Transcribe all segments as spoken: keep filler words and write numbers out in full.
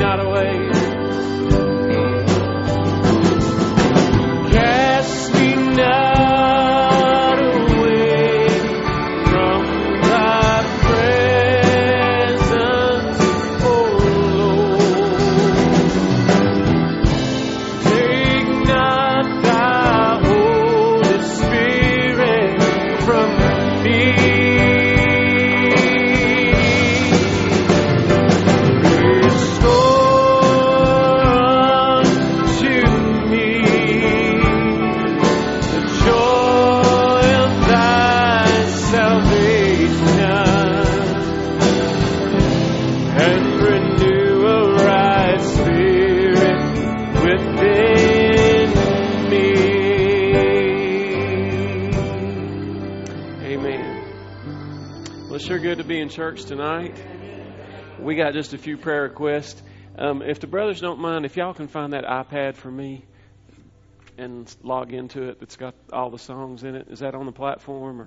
not away. Good to be in church tonight. We got just a few prayer requests. Um, if the brothers don't mind, if y'all can find that iPad for me and log into it, that's got all the songs in it. Is that on the platform? Or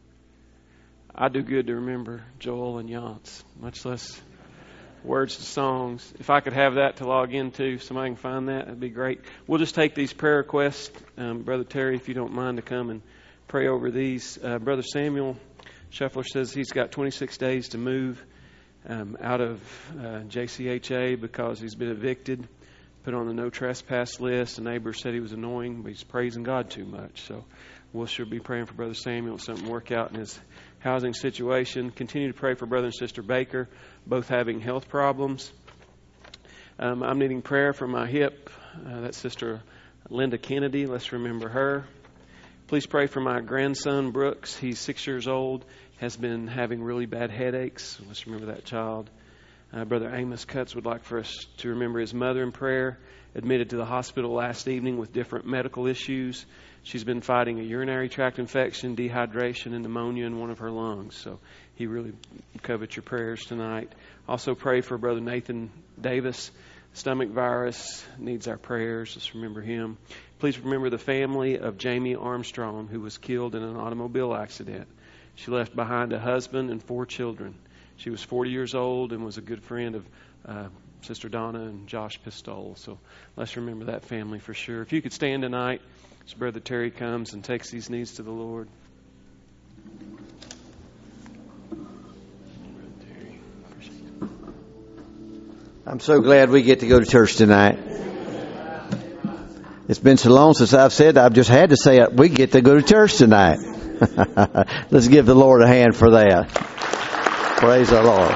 I do good to remember Joel and Yance, much less words to songs. If I could have that to log into, somebody can find that, that'd be great. We'll just take these prayer requests. Um, Brother Terry, if you don't mind to come and pray over these. Uh, Brother Samuel Scheffler says he's got twenty-six days to move um, out of uh, J C H A because he's been evicted, put on the no trespass list. A neighbor said he was annoying, but he's praising God too much. So we'll sure be praying for Brother Samuel, something work out in his housing situation. Continue to pray for Brother and Sister Baker, both having health problems. Um, I'm needing prayer for my hip. Uh, that's Sister Linda Kennedy. Let's remember her. Please pray for my grandson, Brooks. He's six years old, has been having really bad headaches. Let's remember that child. Uh, Brother Amos Cutts would like for us to remember his mother in prayer, admitted to the hospital last evening with different medical issues. She's been fighting a urinary tract infection, dehydration, and pneumonia in one of her lungs. So he really covets your prayers tonight. Also pray for Brother Nathan Davis. Stomach virus needs our prayers. Let's remember him. Please remember the family of Jamie Armstrong, who was killed in an automobile accident. She left behind a husband and four children. She was forty years old and was a good friend of uh, Sister Donna and Josh Pistole. So let's remember that family for sure. If you could stand tonight as Brother Terry comes and takes these needs to the Lord. I'm so glad we get to go to church tonight. It's been so long since I've said that, I've just had to say it. We get to go to church tonight. Let's give the Lord a hand for that. Praise the Lord.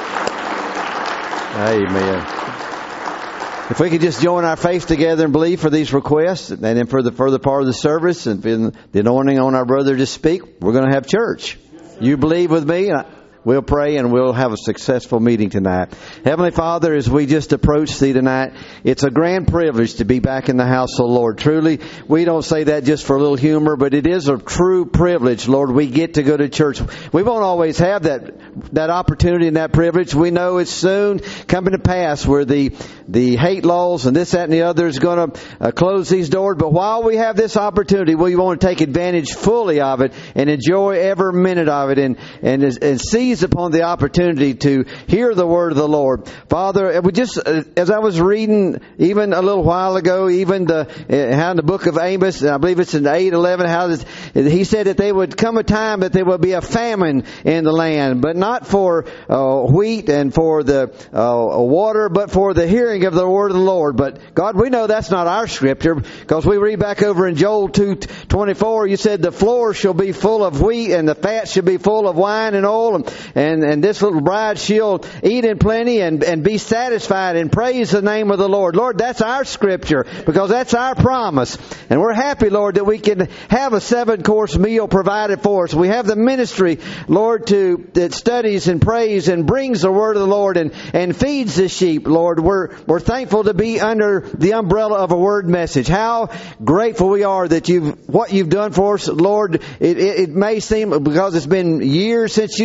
Amen. If we could just join our faith together and believe for these requests, and then for the further part of the service and the anointing on our brother to speak, we're going to have church. You believe with me? We'll pray and we'll have a successful meeting tonight. Heavenly Father, as we just approach Thee tonight, it's a grand privilege to be back in the house of the Lord. Truly, we don't say that just for a little humor, but it is a true privilege, Lord. We get to go to church. We won't always have that that opportunity and that privilege. We know it's soon coming to pass where the the hate laws and this, that, and the other is going to uh, close these doors. But while we have this opportunity, we want to take advantage fully of it and enjoy every minute of it and, and, and see upon the opportunity to hear the word of the Lord. Father, we just, as I was reading even a little while ago, even the, how in the book of Amos, I believe it's in eight eleven, how this, he said that there would come a time that there would be a famine in the land, but not for uh, wheat and for the uh, water, but for the hearing of the word of the Lord. But God, we know that's not our scripture, because we read back over in Joel two twenty-four, you said the floor shall be full of wheat and the fat shall be full of wine and oil, and And, and this little bride, she'll eat in plenty and, and be satisfied and praise the name of the Lord. Lord, that's our scripture, because that's our promise. And we're happy, Lord, that we can have a seven-course meal provided for us. We have the ministry, Lord, to that studies and prays and brings the word of the Lord and, and feeds the sheep, Lord. We're, we're thankful to be under the umbrella of a word message. How grateful we are that you've, what you've done for us, Lord. It, it, it may seem, because it's been years since you set the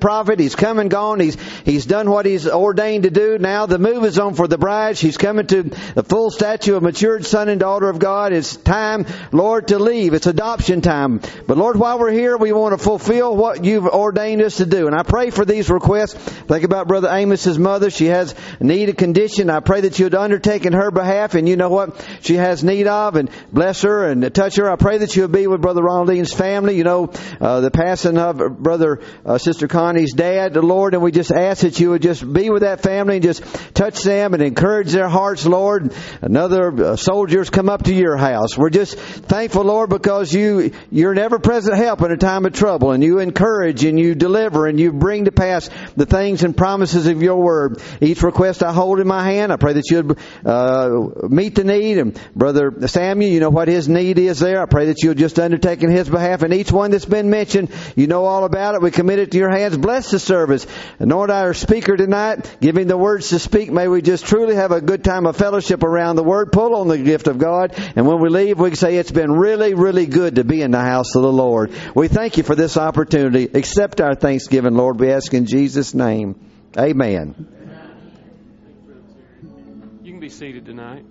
prophet. He's come and gone. He's, he's done what he's ordained to do. Now the move is on for the bride. She's coming to the full stature of matured son and daughter of God. It's time, Lord, to leave. It's adoption time. But Lord, while we're here, we want to fulfill what you've ordained us to do. And I pray for these requests. Think about Brother Amos's mother. She has need of condition. I pray that you'd undertake in her behalf, and you know what she has need of, and bless her and touch her. I pray that you'll be with Brother Ronaldine's family. You know, uh, the passing of Brother, uh, Sister Connie's dad, the Lord, and we just ask that you would just be with that family and just touch them and encourage their hearts, Lord. Another uh, soldiers come up to your house. We're just thankful, Lord, because you, you're an ever-present help in a time of trouble, and you encourage and you deliver and you bring to pass the things and promises of your word. Each request I hold in my hand, I pray that you'd uh, meet the need. And Brother Samuel, you know what his need is there. I pray that you'll just undertake in his behalf. And each one that's been mentioned, you know all about it. We commit it to your hands. Bless the service. Anoint our speaker tonight. Give him the words to speak. May we just truly have a good time of fellowship around the word. Pull on the gift of God. And when we leave, we can say it's been really, really good to be in the house of the Lord. We thank you for this opportunity. Accept our thanksgiving, Lord. We ask in Jesus' name. Amen. You can be seated tonight.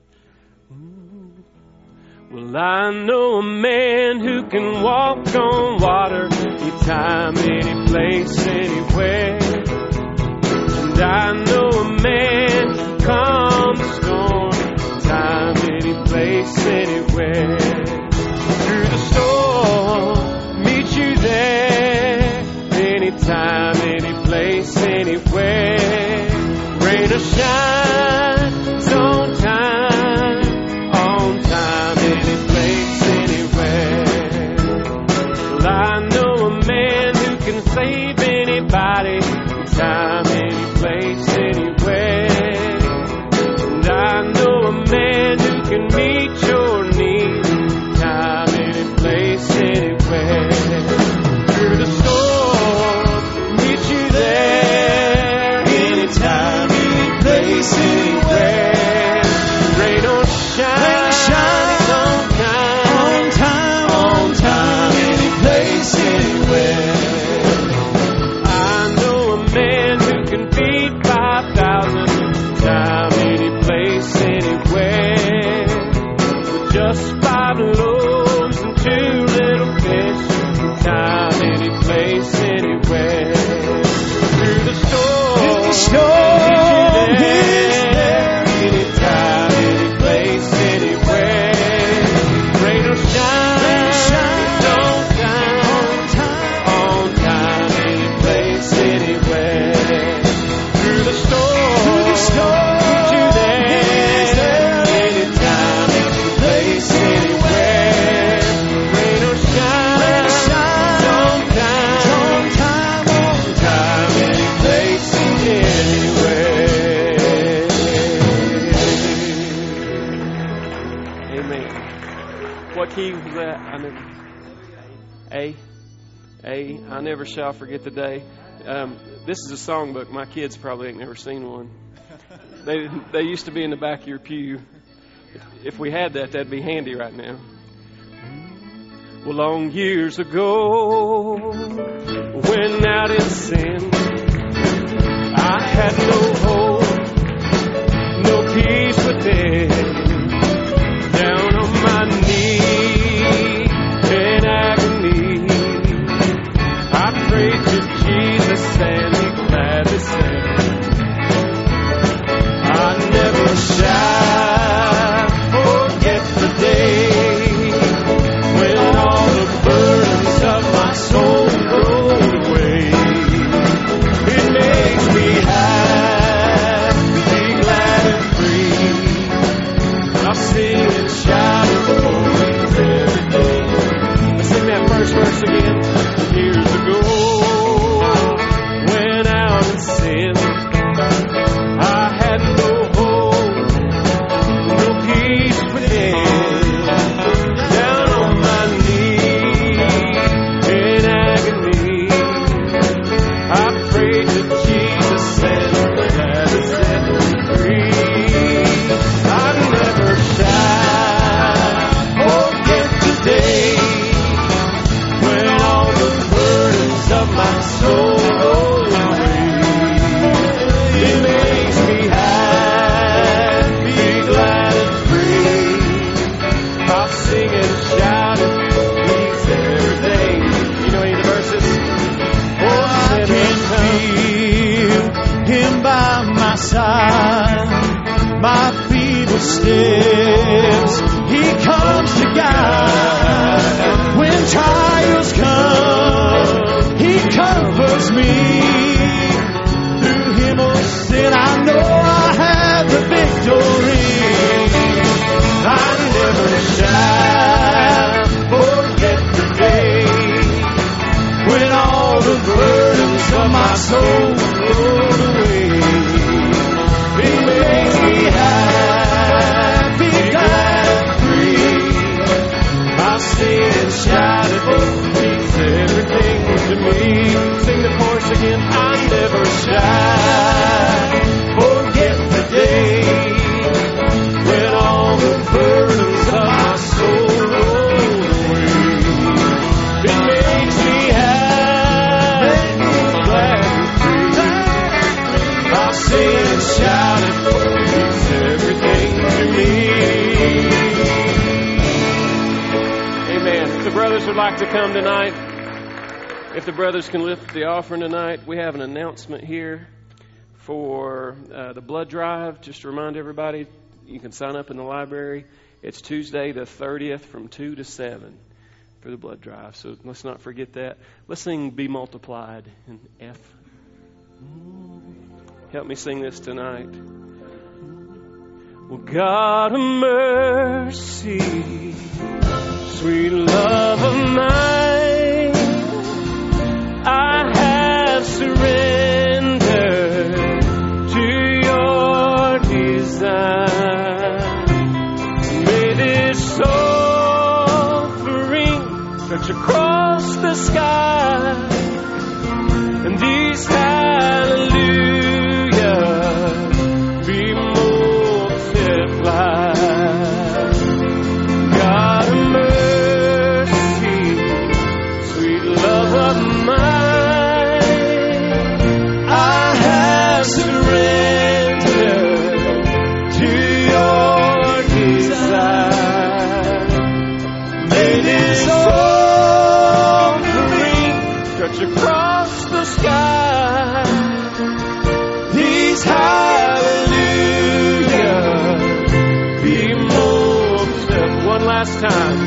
Well, I know a man who can walk on water anytime, any place, anywhere. And I know a man who calms the storm anytime, any place, anywhere. Through the storm, meet you there. Anytime, any place, anywhere. Rain or shine, it's on time, on time, any place, anywhere. Well, I know a man who can save anybody, anytime, any place, anywhere. And I know a man who can meet your need, anytime, any place, anywhere. Through the storm, meet you there, anytime, any place, anywhere. Rain or shine, rain or shine, on time, on time, on time, any place, anywhere. I know a man who can feed five thousand, time, any place, anywhere. With just five loaves and two little fish, time, any place, anywhere. Through the storm, through the storm, he's there, anytime, any place, anywhere. Rain or shine, rain or shine, on time, on time, any place, anywhere. Through the storm, through the storm, meet you there, anytime, any place, anywhere. Rain or shine, rain or shine, on time, on time, on time, any place, anywhere. Amen. What key was that? I never. A. A. I never shall forget the day. Um, this is a songbook. My kids probably ain't never seen one. They they used to be in the back of your pew. If, if we had that, that'd be handy right now. Well, long years ago, when out in sin, I had no hope, no peace within. Down on my knees in agony, I prayed to Jesus and He gladly said, I never shall forget the day when all the burdens of my soul rolled away. It makes me happy by my side, my feeble steps. He comes to guide. When trials come, He comforts me. Through Him, oh sin, I know I have the victory. I never shall forget the day when all the burdens of my soul rolled away. It makes me happy, glad, and free. I sing and shout it, oh, means everything to me. Sing the chorus again. I never shall forget the day when all the burdens of my soul roll away. It makes me happy, glad, and free. I'll sing and shout it, it's everything to me. Amen. If the brothers would like to come tonight, if the brothers can lift the offering tonight, we have an announcement here for uh, the blood drive. Just to remind everybody, you can sign up in the library. It's Tuesday the thirtieth from two to seven for the blood drive. So let's not forget that. Let's sing Be Multiplied in F. Help me sing this tonight. Well, God of mercy, sweet love of mine, I have surrendered to your design. May this offering stretch across the sky, and these hallelujah be multiplied. God of mercy, sweet love of mine, I have surrendered to your desire. May this offering stretch across the sky, these hallelujah be multiplied. One last time.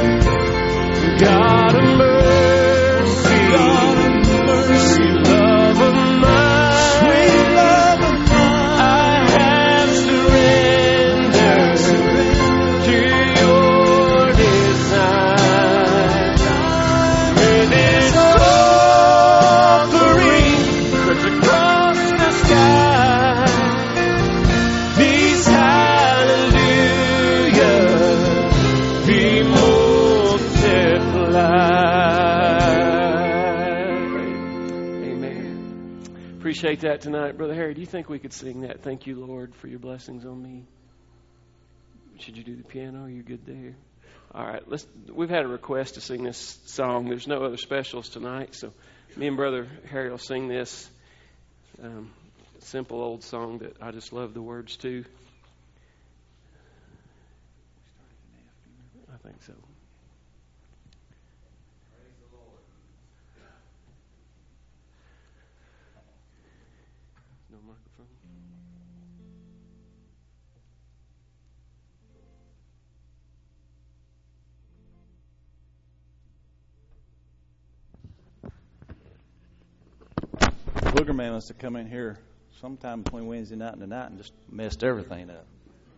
God of mercy, God of mercy, sweet love of mine, sweet love of mine, I have surrendered to your design. May this offering stretch across the sky, these hallelujah be Amen. Appreciate that tonight. Brother Harry, do you think we could sing that? Thank you, Lord, for your blessings on me. Should you do the piano? Are you good there? All right. Let's. We've had a request to sing this song. There's no other specials tonight, so me and Brother Harry will sing this um, simple old song that I just love the words to. I think so. No microphone. Booger Man must have come in here sometime between Wednesday night and tonight and just messed everything up.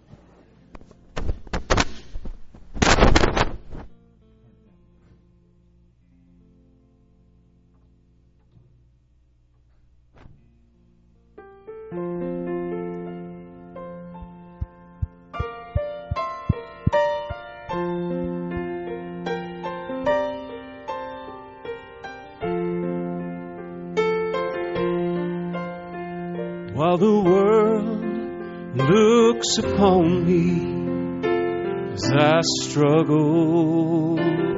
While the world looks upon me as I struggle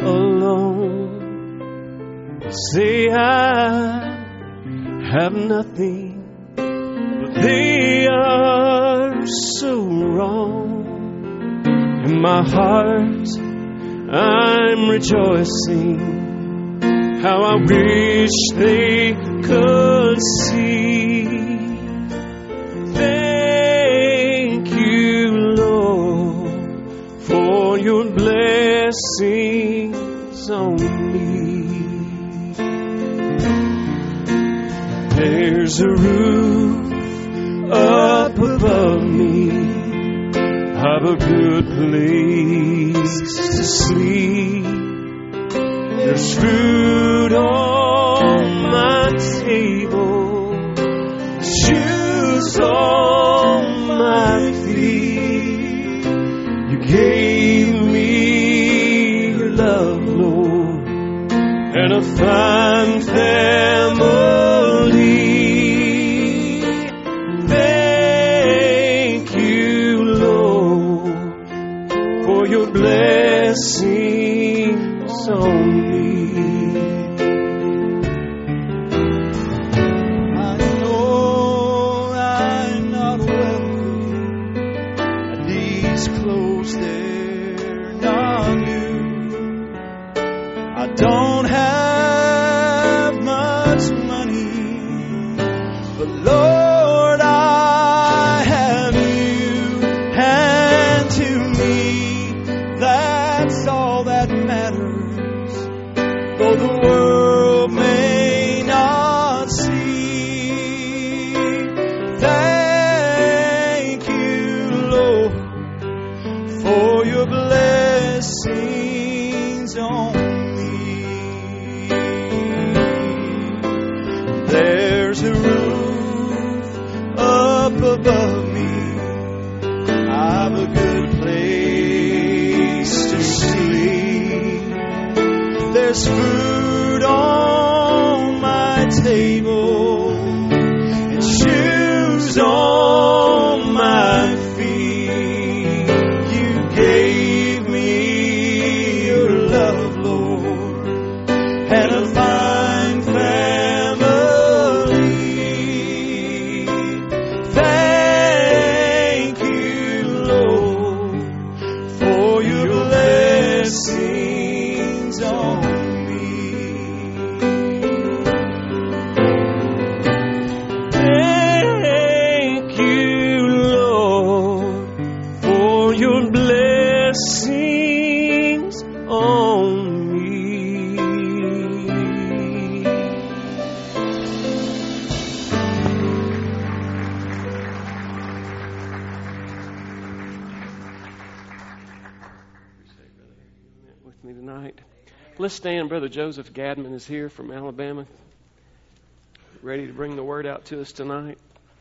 alone, they say I have nothing, but they are so wrong. In my heart I'm rejoicing, how I wish they could see blessings on me. There's a roof up above me. I've a good place to sleep. There's food on my table, shoes on my feet. You gave me your love, Lord, and a fine family. Thank you, Lord, for your blessings on me. Don't have much money, but Lord, I have you, and to me, that's all that matters, though the world may not see. Thank you, Lord, for your blessings on me. There's a roof up above me. I've a good place to sleep. There's food on my table and shoes on my feet. You gave me your love, Lord, and a fine family. Let's stand. Brother Joseph Gadman is here from Alabama, ready to bring the word out to us tonight.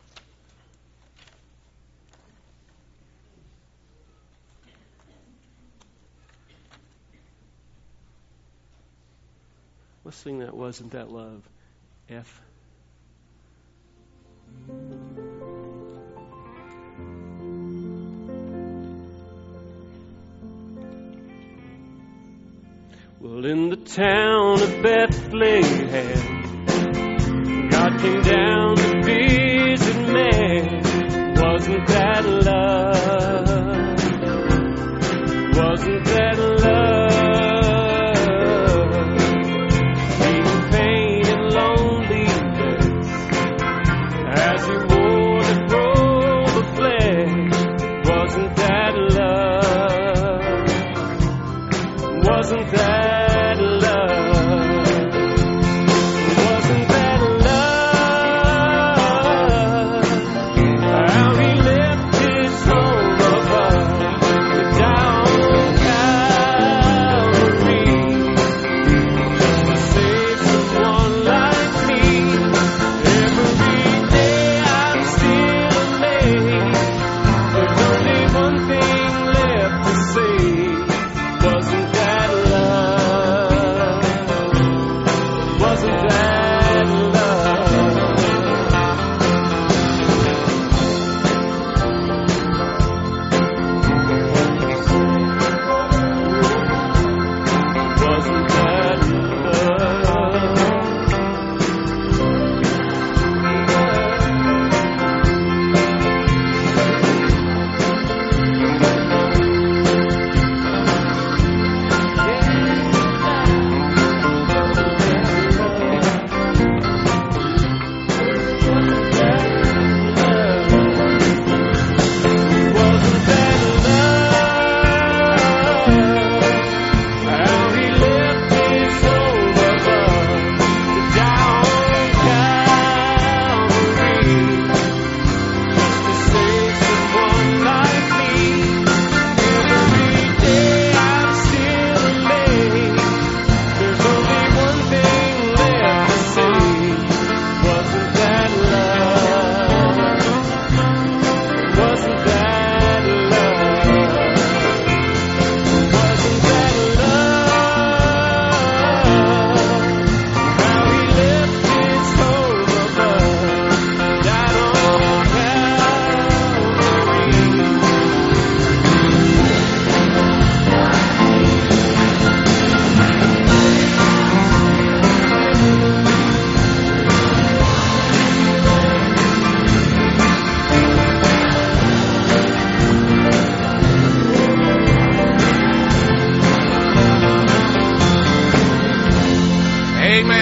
Let's sing that Wasn't That Love, F. Well, in the town of Bethlehem, God came down to visit man. Wasn't that love? Wasn't that love? Feeling pain and loneliness as he wore the robe of flesh. Wasn't that love? Wasn't that home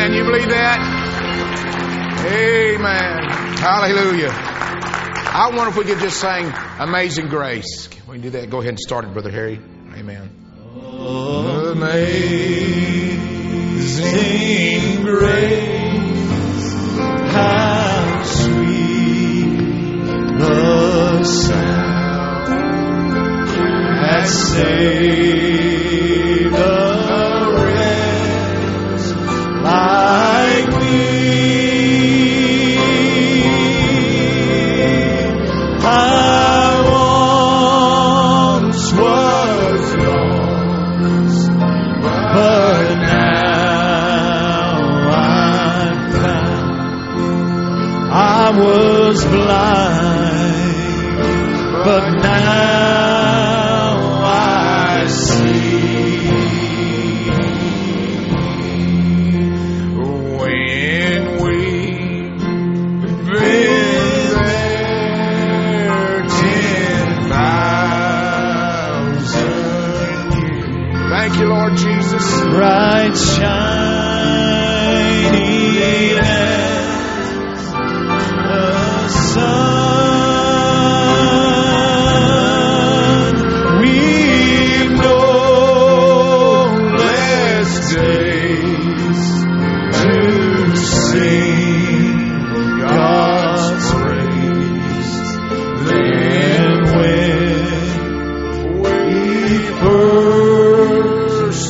Amen. You believe that? Amen. Hallelujah. I wonder if we could just sing Amazing Grace. Can we do that? Go ahead and start it, Brother Harry. Amen. Amazing grace, how sweet the sound that saved a wretch like me. I once was lost, but now I'm found. I was blind, but now I see. When we've been there ten thousand years. Thank you, Lord Jesus. Bright shining as the sun, we've no less days to sing God's praise than when we first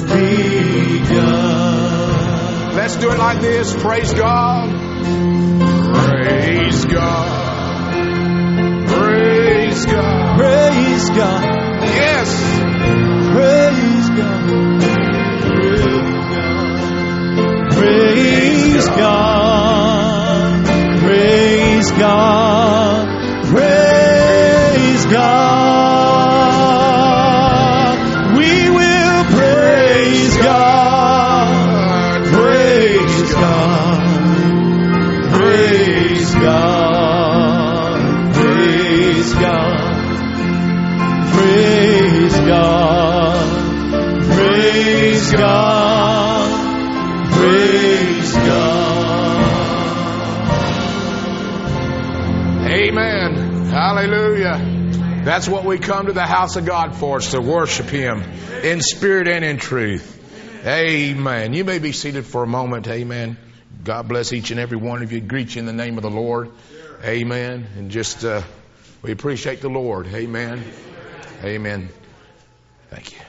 begun. Let's do it like this. Praise God. Praise God. Praise God. Praise God, Yes. praise God, praise God, praise God, praise God. We will praise God, praise God, praise God, praise God. Praise God, praise God, praise God. Amen. Hallelujah. That's what we come to the house of God for, is to worship Him in spirit and in truth. Amen. You may be seated for a moment. Amen. God bless each and every one of you. Greet you in the name of the Lord. Amen. And just, uh, we appreciate the Lord. Amen. Amen. Thank you.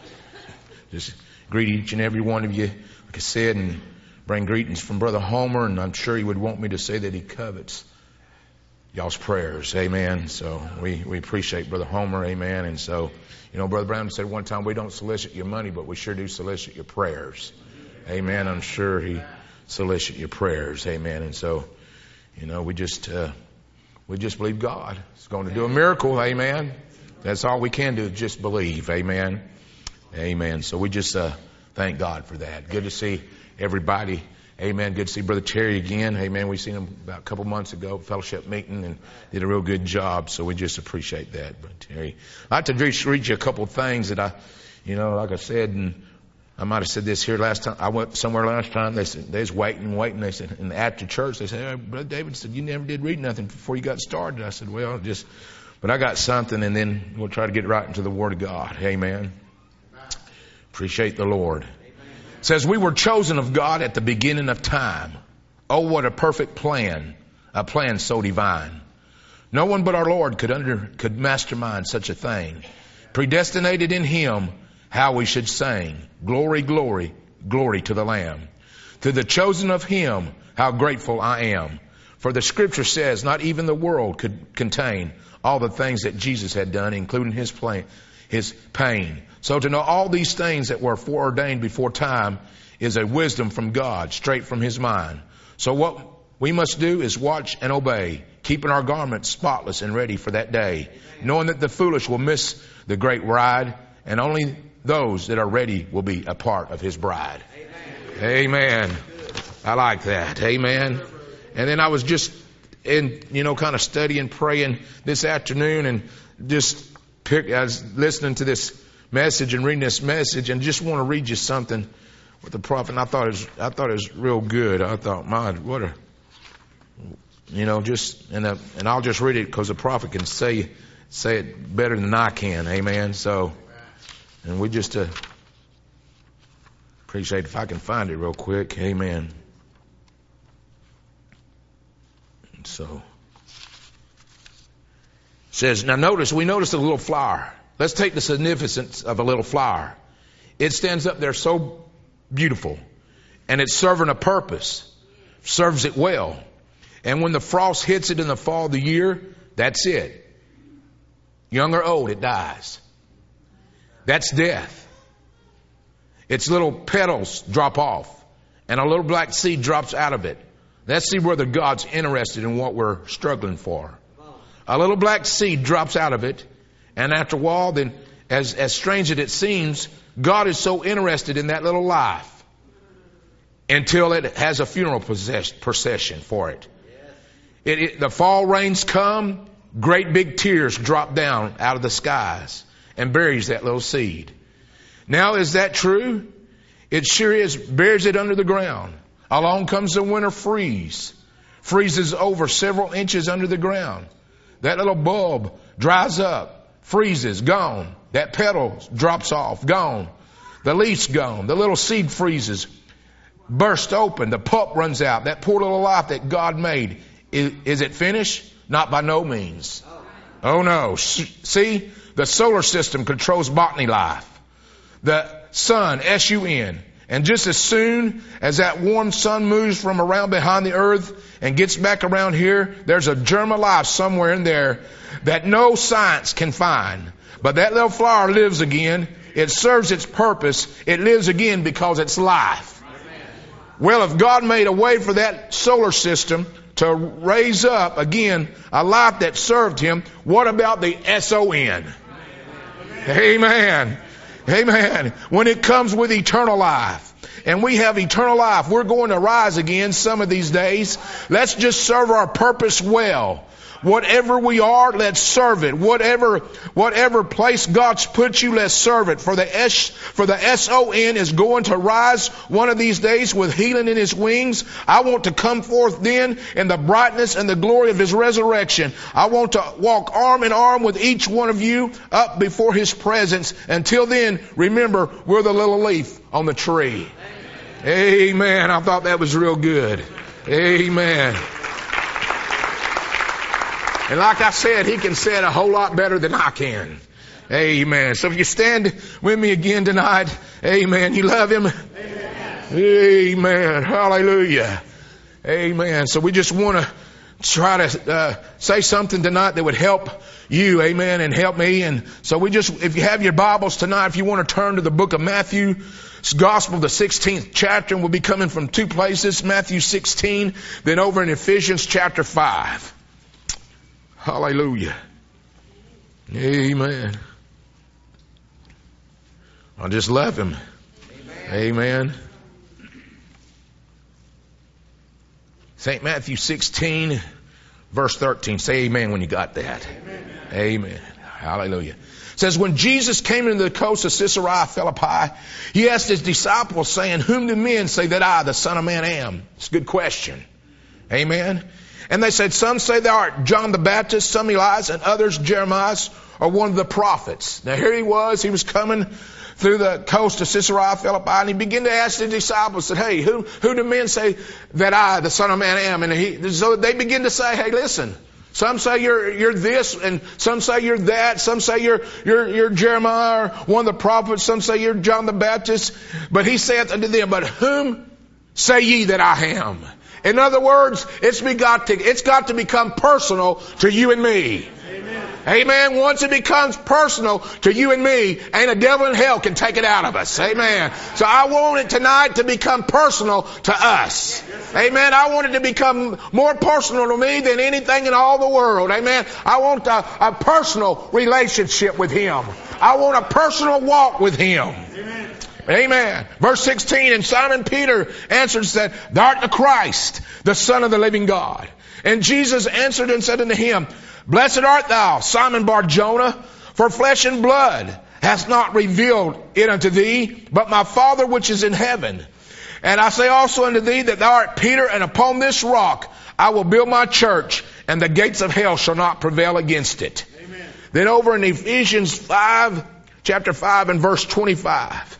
Just greet each and every one of you, like I said, and bring greetings from Brother Homer, and I'm sure he would want me to say that he covets y'all's prayers. Amen. So we, we appreciate Brother Homer. Amen. And so, you know, Brother Brown said one time, we don't solicit your money, but we sure do solicit your prayers. Amen. I'm sure he solicit your prayers. Amen. And so, you know, we just, uh, we just believe God is going to do a miracle. Amen. That's all we can do is just believe. Amen. Amen. So we just uh, thank God for that. Good to see everybody. Amen. Good to see Brother Terry again. Amen. We seen him about a couple months ago, fellowship meeting, and did a real good job. So we just appreciate that, Brother Terry. I'd like to just read you a couple of things that I, you know, like I said, and I might have said this here last time. I went somewhere last time. They said they was waiting and waiting. They said, and after church, they said, hey, Brother David said, you never did read nothing before you got started. I said, well, just. But I got something, and then we'll try to get right into the Word of God. Amen. Appreciate the Lord. It says, we were chosen of God at the beginning of time. Oh, what a perfect plan, a plan so divine. No one but our Lord could under could mastermind such a thing. Predestinated in Him, how we should sing. Glory, glory, glory to the Lamb. To the chosen of Him, how grateful I am. For the Scripture says, not even the world could contain all the things that Jesus had done, including his plan, his pain. So to know all these things that were foreordained before time is a wisdom from God, straight from His mind. So what we must do is watch and obey, keeping our garments spotless and ready for that day, knowing that the foolish will miss the great ride, and only those that are ready will be a part of His bride. Amen. Amen. I like that. Amen. And then I was just in, you know, kind of studying, praying this afternoon, and just pick, I was listening to this message and reading this message, and just want to read you something with the prophet. And I thought it was, I thought it was real good. I thought, my, what a, you know, just, and, uh, and I'll just read it because the prophet can say, say it better than I can. Amen. So, and we just, uh, appreciate if I can find it real quick. Amen. And so, it says, now notice, we notice a little flower. Let's take the significance of a little flower. It stands up there so beautiful, and it's serving a purpose, serves it well. And when the frost hits it in the fall of the year, that's it. Young or old, it dies. That's death. Its little petals drop off, and a little black seed drops out of it. Let's see whether God's interested in what we're struggling for. A little black seed drops out of it, and after a while, then, as, as strange as it seems, God is so interested in that little life until it has a funeral procession for it. It, it. The fall rains come, great big tears drop down out of the skies and buries that little seed. Now, is that true? It sure is. Buries it under the ground. Along comes the winter freeze. Freezes over several inches under the ground. That little bulb dries up, freezes, gone. That petal drops off, gone. The leaf's gone. The little seed freezes, burst open. The pulp runs out. That poor little life that God made. Is, is it finished? Not by no means. Oh no. See, the solar system controls botany life. The sun, S U N. And just as soon as that warm sun moves from around behind the earth and gets back around here, there's a germ of life somewhere in there that no science can find. But that little flower lives again. It serves its purpose. It lives again because it's life. Well, if God made a way for that solar system to raise up again a life that served Him, what about the S O N? Amen. Amen. When it comes with eternal life, and we have eternal life, we're going to rise again some of these days. Let's just serve our purpose well. Whatever we are, let's serve it. Whatever, whatever place God's put you, let's serve it. For the S, for the S O N is going to rise one of these days with healing in His wings. I want to come forth then in the brightness and the glory of His resurrection. I want to walk arm in arm with each one of you up before His presence. Until then, remember, we're the little leaf on the tree. Amen. Amen. I thought that was real good. Amen. And like I said, he can say it a whole lot better than I can. Amen. So if you stand with me again tonight, amen. You love Him? Amen. Amen. Hallelujah. Amen. So we just want to try to uh, say something tonight that would help you, amen, and help me. And so we just, if you have your Bibles tonight, if you want to turn to the book of Matthew, Gospel, the sixteenth chapter, and we'll be coming from two places, Matthew sixteen, then over in Ephesians chapter five. Hallelujah. Amen. I just love Him. Amen. Amen. Saint Matthew sixteen, verse thirteen. Say amen when you got that. Amen. Amen. Hallelujah. It says, when Jesus came into the coast of Caesarea Philippi, He asked His disciples, saying, whom do men say that I, the Son of Man, am? It's a good question. Amen. And they said, some say thou art John the Baptist, some Elias, and others Jeremiah, or one of the prophets. Now here he was, he was coming through the coast of Caesarea Philippi, and he began to ask the disciples, said, hey, who, who do men say that I, the Son of Man, am? And he, so they begin to say, hey, listen, some say you're, you're this, and some say you're that, some say you're, you're, you're Jeremiah, or one of the prophets, some say you're John the Baptist. But he saith unto them, but whom say ye that I am? In other words, it's got to, it's got to become personal to you and me. Amen. Amen. Once it becomes personal to you and me, ain't a devil in hell can take it out of us. Amen. So I want it tonight to become personal to us. Amen. I want it to become more personal to me than anything in all the world. Amen. I want a, a personal relationship with Him. I want a personal walk with Him. Amen. Amen. Verse sixteen, and Simon Peter answered and said, thou art the Christ, the Son of the living God. And Jesus answered and said unto him, blessed art thou, Simon Bar-Jonah, for flesh and blood hath not revealed it unto thee, but my Father which is in heaven. And I say also unto thee that thou art Peter, and upon this rock I will build my church, and the gates of hell shall not prevail against it. Amen. Then over in Ephesians five, chapter five and verse twenty-five.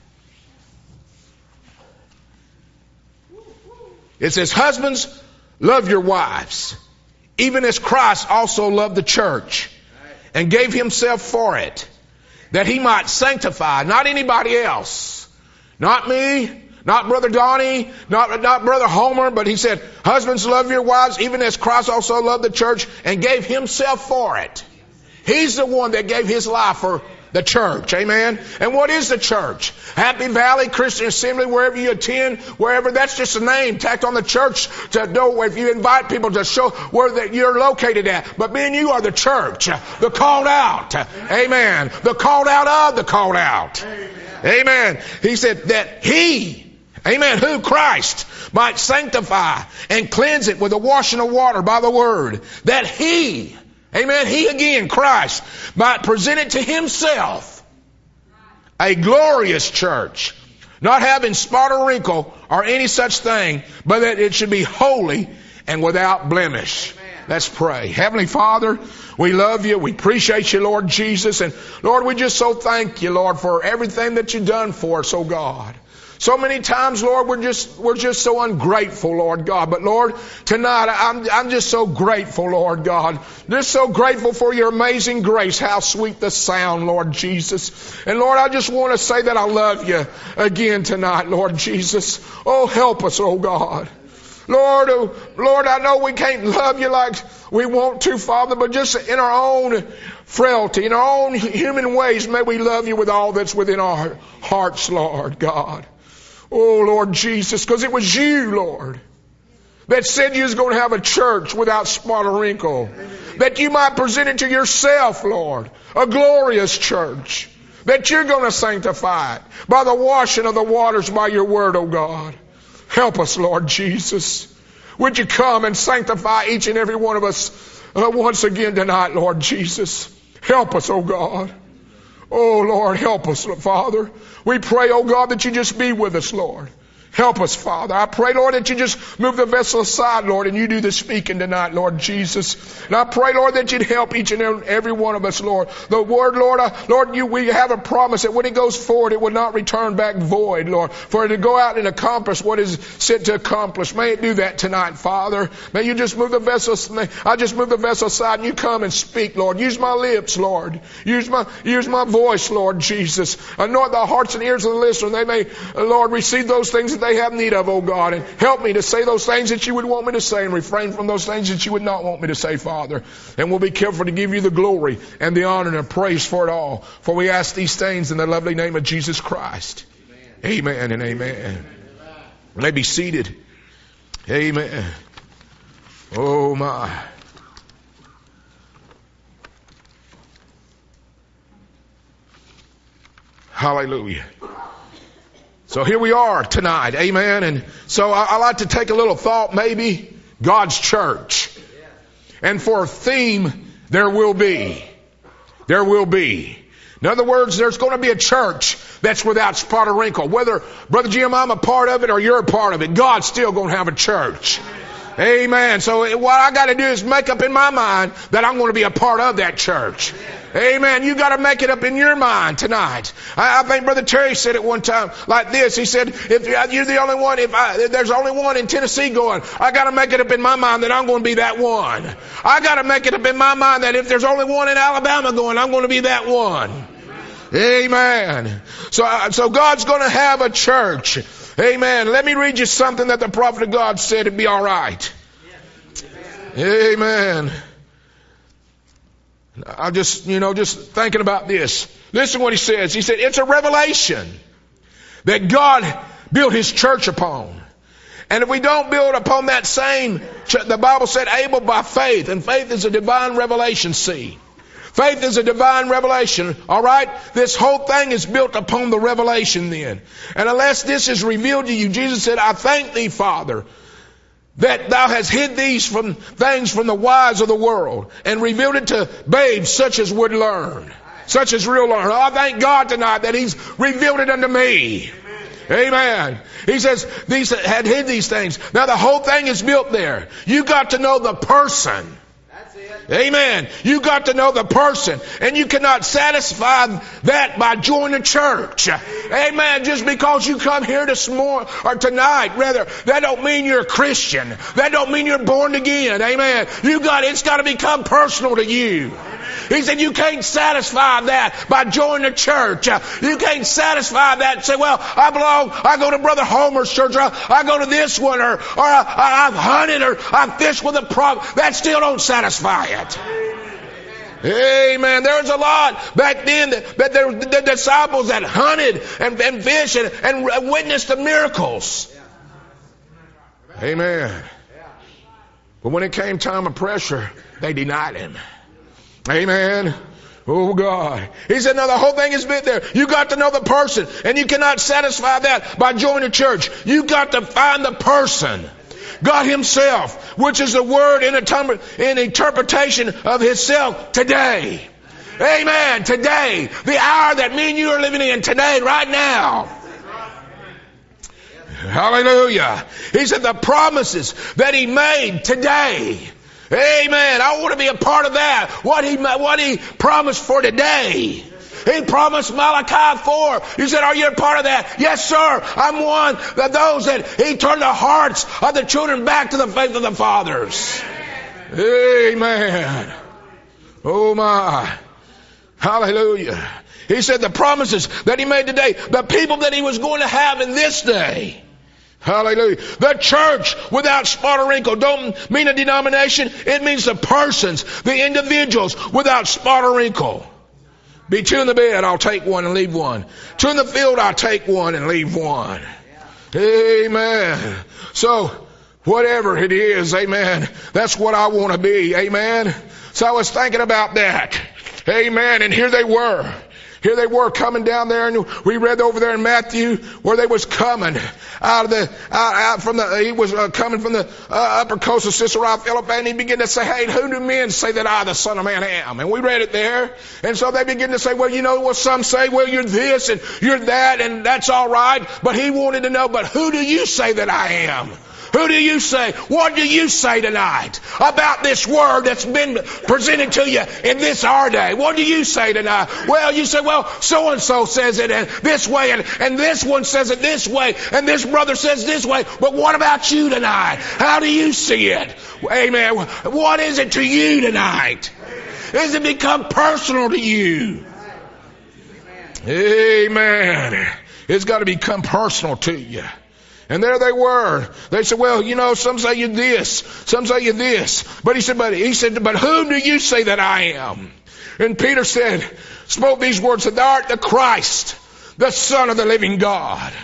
It says, husbands, love your wives, even as Christ also loved the church, and gave himself for it, that he might sanctify, not anybody else, not me, not Brother Donnie, not, not Brother Homer, but he said, husbands, love your wives, even as Christ also loved the church and gave himself for it. He's the one that gave his life for the church. Amen. And what is the church? Happy Valley Christian Assembly, wherever you attend, wherever, that's just a name tacked on the church to know if you invite people to show where that you're located at. But me and you are the church, the called out. Amen. The called out of the called out. Amen. He said that he, amen, who? Christ might sanctify and cleanse it with the washing of water by the word, that he, amen, he again, Christ, might present it to himself a glorious church, not having spot or wrinkle or any such thing, but that it should be holy and without blemish. Let's pray. Heavenly Father, we love you. We appreciate you, Lord Jesus. And Lord, we just so thank you, Lord, for everything that you've done for us, oh God. So many times, Lord, we're just, we're just so ungrateful, Lord God. But Lord, tonight, I'm, I'm just so grateful, Lord God. Just so grateful for your amazing grace. How sweet the sound, Lord Jesus. And Lord, I just want to say that I love you again tonight, Lord Jesus. Oh, help us, oh God. Lord, oh, Lord, I know we can't love you like we want to, Father, but just in our own frailty, in our own human ways, may we love you with all that's within our hearts, Lord God. Oh, Lord Jesus, because it was you, Lord, that said you was going to have a church without spot or wrinkle. That you might present it to yourself, Lord, a glorious church. That you're going to sanctify it by the washing of the waters by your word, oh God. Help us, Lord Jesus. Would you come and sanctify each and every one of us uh, once again tonight, Lord Jesus. Help us, oh God. Oh, Lord, help us, Father. We pray, oh God, that you just be with us, Lord. Help us, Father. I pray, Lord, that you just move the vessel aside, Lord, and you do the speaking tonight, Lord Jesus. And I pray, Lord, that you'd help each and every one of us, Lord. The word, Lord, I, Lord, you, we have a promise that when it goes forward, it will not return back void, Lord. For it to go out and accomplish what is sent to accomplish. May it do that tonight, Father. May you just move the vessel, may I just move the vessel aside and you come and speak, Lord. Use my lips, Lord. Use my, use my voice, Lord Jesus. Anoint the hearts and ears of the listener. They may, Lord, receive those things that they have need of, oh God, and help me to say those things that you would want me to say and refrain from those things that you would not want me to say, Father. And we'll be careful to give you the glory and the honor and the praise for it all. For we ask these things in the lovely name of Jesus Christ. Amen, amen and amen. You may be seated. Amen. Oh my. Hallelujah. So here we are tonight, amen. And so I, I like to take a little thought, maybe God's church. And for a theme, there will be. There will be. In other words, there's going to be a church that's without spot or wrinkle. Whether, Brother Jim, I'm a part of it or you're a part of it, God's still going to have a church. Amen. So what I got to do is make up in my mind that I'm going to be a part of that church. Amen. You got to make it up in your mind tonight. I, I think Brother Terry said it one time like this. He said, if you're the only one, if, I, if there's only one in Tennessee going, I got to make it up in my mind that I'm going to be that one. I got to make it up in my mind that if there's only one in Alabama going, I'm going to be that one. Amen. So, so God's going to have a church. Amen. Let me read you something that the prophet of God said it'd be all right. Amen. I just, you know, just thinking about this. Listen to what he says. He said, it's a revelation that God built his church upon. And if we don't build upon that same, the Bible said, able by faith. And faith is a divine revelation, see. Faith is a divine revelation, all right? This whole thing is built upon the revelation then. And unless this is revealed to you, Jesus said, I thank thee, Father, that thou hast hid these from things from the wise of the world and revealed it to babes such as would learn. Such as real learning. I thank God tonight that He's revealed it unto me. Amen. He says, these had hid these things. Now the whole thing is built there. You got to know the person. Amen. You got to know the person. And you cannot satisfy that by joining a church. Amen. Just because you come here this morning or tonight, rather, that don't mean you're a Christian. That don't mean you're born again. Amen. You got, it's got to become personal to you. He said you can't satisfy that by joining a church. You can't satisfy that and say, well, I belong, I go to Brother Homer's church, or I go to this one, or, or I, I've hunted, or I've fished with a prop. That still don't satisfy it. Amen. There was a lot back then that, that there were the disciples that hunted and, and fished and, and witnessed the miracles. Amen. But when it came time of pressure, they denied Him. Amen. Oh God. He said, no, the whole thing is bit there. You got to know the person, and you cannot satisfy that by joining a church. You got to find the person. God Himself, which is the word in, a, in interpretation of Himself today. Amen. Today. The hour that me and you are living in today, right now. Hallelujah. He said the promises that He made today. Amen. I want to be a part of that. What he, what he promised for today. He promised Malachi four. You said, are you a part of that? Yes, sir. I'm one of those that He turned the hearts of the children back to the faith of the fathers. Amen. Oh my. Hallelujah. He said the promises that He made today, the people that He was going to have in this day. Hallelujah. The church without spot or wrinkle don't mean a denomination. It means the persons, the individuals without spot or wrinkle. Be two in the bed, I'll take one and leave one. Two in the field, I'll take one and leave one. Amen. So, whatever it is, amen, that's what I want to be. Amen. So I was thinking about that. Amen. And here they were. Here they were coming down there, and we read over there in Matthew where they was coming out of the, out, out from the, he was uh, coming from the uh, upper coast of Caesarea Philippi, and he began to say, hey, who do men say that I, the Son of Man, am? And we read it there. And so they begin to say, well, you know what some say? Well, you're this and you're that, and that's all right. But he wanted to know, but who do you say that I am? Who do you say? What do you say tonight about this word that's been presented to you in this our day? What do you say tonight? Well, you say, well, so-and-so says it and this way, and, and this one says it this way, and this brother says this way. But what about you tonight? How do you see it? Amen. What is it to you tonight? Has it become personal to you? Amen. It's got to become personal to you. And there they were. They said, well, you know, some say you're this, some say you're this. But he said, but he said, but whom do you say that I am? And Peter said, spoke these words, that thou art the Christ, the Son of the living God.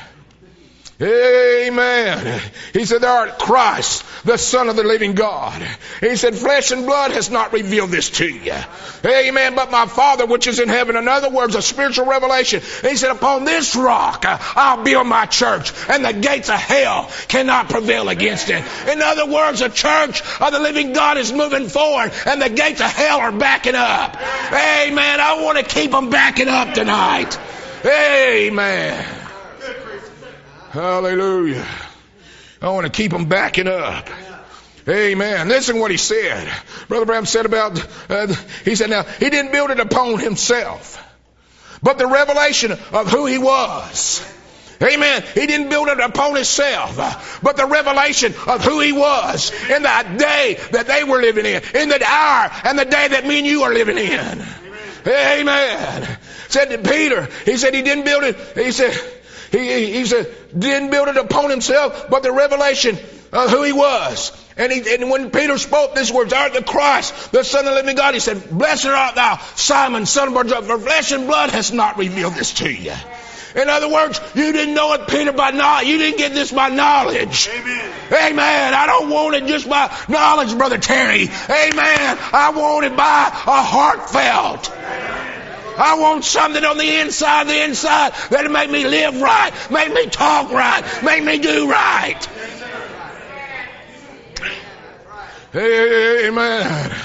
Amen. He said, thou art Christ, the Son of the living God. He said, flesh and blood has not revealed this to you. Amen. But my Father which is in heaven. In other words, a spiritual revelation. He said, upon this rock I'll build my church, and the gates of hell cannot prevail against it. In other words, the church of the living God is moving forward, and the gates of hell are backing up. Amen. I want to keep them backing up tonight. Amen. Hallelujah. I want to keep them backing up. Amen. Listen what he said. Brother Branham said about, uh, he said, now, he didn't build it upon himself, but the revelation of who he was. Amen. He didn't build it upon himself, but the revelation of who he was in the day that they were living in, in the hour and the day that me and you are living in. Amen. Said to Peter, he said he didn't build it, he said, He, he said, didn't build it upon himself, but the revelation of who he was. And, he, and when Peter spoke these words, art the Christ, the Son of the living God, he said, blessed art thou, Simon, son of Barjona, for flesh and blood has not revealed this to you. In other words, you didn't know it, Peter, by knowledge. You didn't get this by knowledge. Amen. Amen. I don't want it just by knowledge, Brother Terry. Amen. I want it by a heartfelt. I want something on the inside, the inside, that'll make me live right, make me talk right, make me do right. Amen.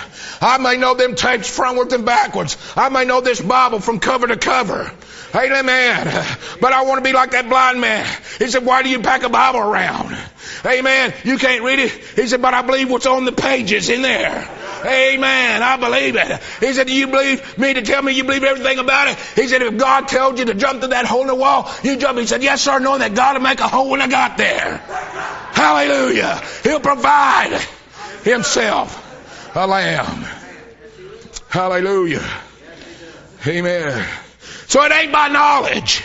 I may know them tapes frontwards and backwards. I may know this Bible from cover to cover. Amen. But I want to be like that blind man. He said, why do you pack a Bible around? Amen. You can't read it. He said, but I believe what's on the pages in there. Amen. I believe it. He said, do you believe me to tell me you believe everything about it? He said, if God told you to jump through that hole in the wall, you jump. He said, yes, sir, knowing that God will make a hole when I got there. Hallelujah. He'll provide himself a lamb. Hallelujah. Amen. So it ain't by knowledge.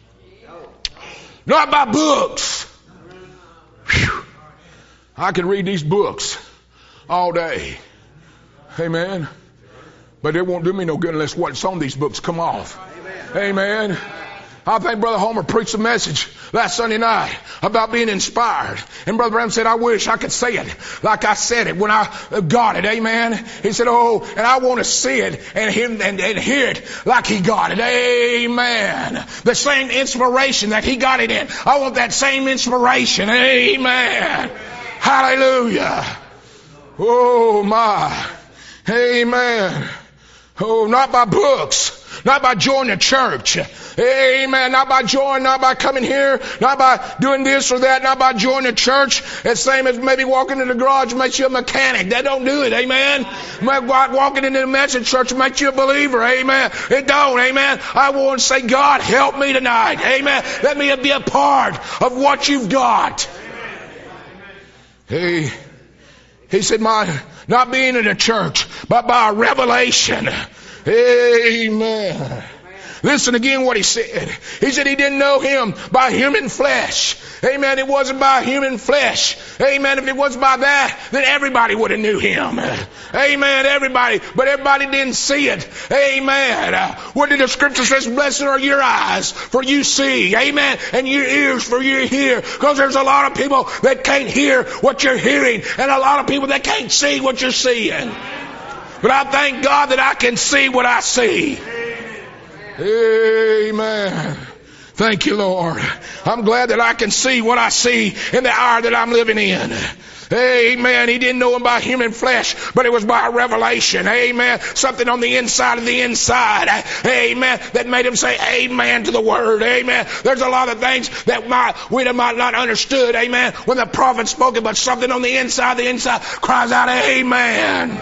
Not by books. Whew. I can read these books all day. Amen. But it won't do me no good unless what's on these books come off. Amen. I think Brother Homer preached a message last Sunday night about being inspired. And Brother Branham said, I wish I could say it like I said it when I got it. Amen. He said, oh, and I want to see it and hear, and, and hear it like he got it. Amen. The same inspiration that he got it in. I want that same inspiration. Amen. Hallelujah. Oh, my. Amen. Oh, not by books. Not by joining a church. Amen. Not by joining, not by coming here, not by doing this or that, not by joining a church. It's the same as maybe walking in the garage makes you a mechanic. That don't do it. Amen. Walking into the message church makes you a believer. Amen. It don't. Amen. I want to say, God, help me tonight. Amen. Let me be a part of what you've got. Hey, he said, my, not being in a church, but by a revelation. Amen. Listen again what he said. He said he didn't know him by human flesh. Amen. It wasn't by human flesh. Amen. If it was by that, then everybody would have knew him. Amen. Everybody. But everybody didn't see it. Amen. Uh, what did the scripture say? Blessed are your eyes, for you see. Amen. And your ears, for you hear. Because there's a lot of people that can't hear what you're hearing. And a lot of people that can't see what you're seeing. But I thank God that I can see what I see. Amen. Thank you, Lord. I'm glad that I can see what I see in the hour that I'm living in. Amen. He didn't know him by human flesh, but it was by revelation. Amen. Something on the inside of the inside. Amen. That made him say amen to the word. Amen. There's a lot of things that might, we might not understood. Amen. When the prophet spoke it, but something on the inside, the inside cries out amen.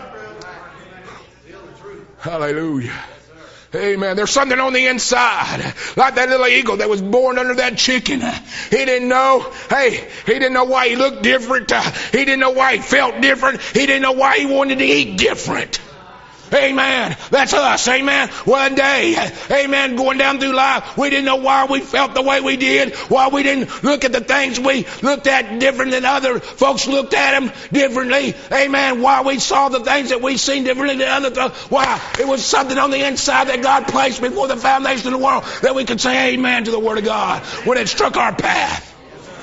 Hallelujah. Amen. There's something on the inside. Like that little eagle that was born under that chicken. He didn't know. Hey, he didn't know why he looked different. Uh, he didn't know why he felt different. He didn't know why he wanted to eat different. Amen. That's us. Amen. One day, amen, going down through life, we didn't know why we felt the way we did, why we didn't look at the things we looked at different than other folks looked at them differently. Amen. Why we saw the things that we seen differently than other folks. Why? It was something on the inside that God placed before the foundation of the world that we could say amen to the Word of God when it struck our path.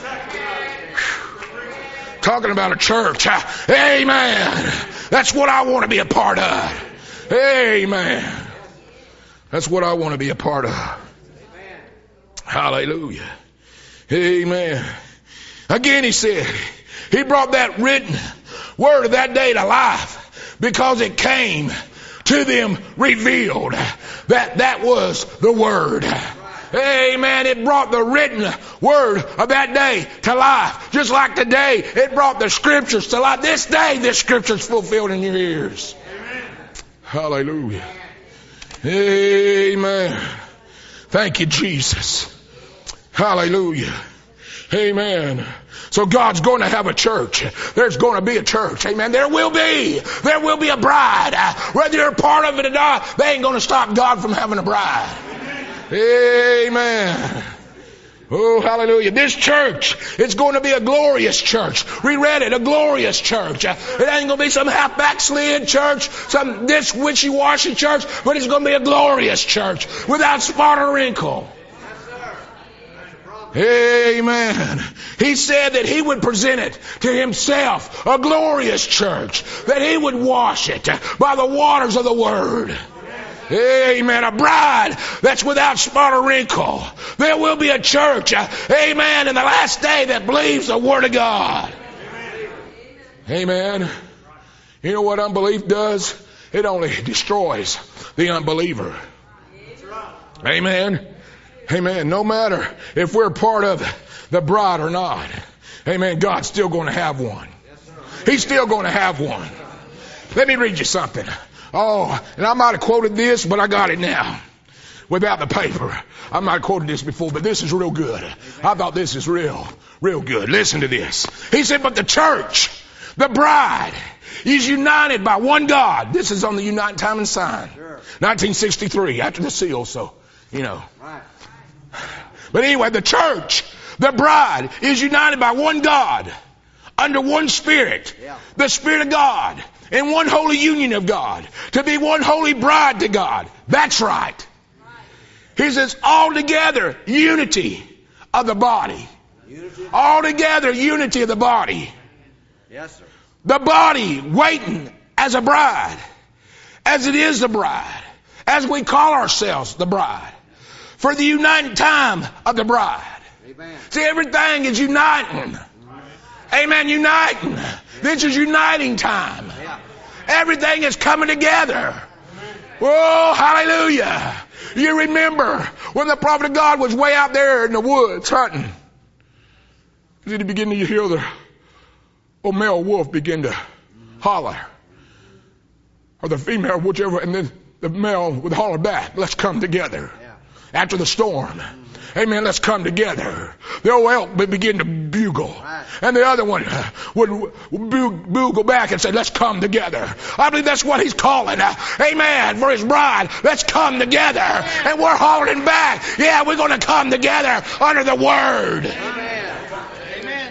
Whew. Talking about a church. Amen. That's what I want to be a part of. Amen. That's what I want to be a part of. Amen. Hallelujah. Amen. Again he said, he brought that written word of that day to life because it came to them revealed. That that was the word. Amen. It brought the written word of that day to life. Just like today, it brought the scriptures to life. This day, this scripture's fulfilled in your ears. Hallelujah. Amen. Thank you, Jesus. Hallelujah. Amen. So God's going to have a church. There's going to be a church. Amen. There will be. There will be a bride. Whether you're a part of it or not, they ain't going to stop God from having a bride. Amen. Oh, hallelujah. This church is going to be a glorious church. We read it, a glorious church. It ain't going to be some half backslid church, some this wishy-washy church, but it's going to be a glorious church without spot or wrinkle. Amen. He said that he would present it to himself, a glorious church, that he would wash it by the waters of the Word. Amen. A bride that's without spot or wrinkle. There will be a church, amen, in the last day that believes the Word of God. Amen. You know what unbelief does? It only destroys the unbeliever. Amen. Amen. No matter if we're part of the bride or not. Amen. God's still going to have one. He's still going to have one. Let me read you something. Oh, and I might have quoted this, but I got it now. Without the paper. I might have quoted this before, but this is real good. I thought this is real, real good. Listen to this. He said, but the church, the bride, is united by one God. This is on the United Time and Sign. nineteen sixty-three, after the seal, so, you know. But anyway, the church, the bride, is united by one God, under one Spirit, the Spirit of God, in one holy union of God, to be one holy bride to God. That's right. He says, all together, unity of the body. All together, unity of the body. Yes, sir. The body waiting as a bride, as it is the bride, as we call ourselves the bride, for the uniting time of the bride. Amen. See, everything is uniting. Amen, uniting. This is uniting time. Everything is coming together. Whoa, hallelujah. You remember when the prophet of God was way out there in the woods hunting. Did he begin to hear the old male wolf begin to holler? Or the female, whichever, and then the male would holler back, let's come together. After the storm. Amen, let's come together. The old elk would begin to bugle. And the other one would bugle back and say, let's come together. I believe that's what he's calling. Amen, for his bride. Let's come together. And we're hollering back. Yeah, we're going to come together under the word. Amen.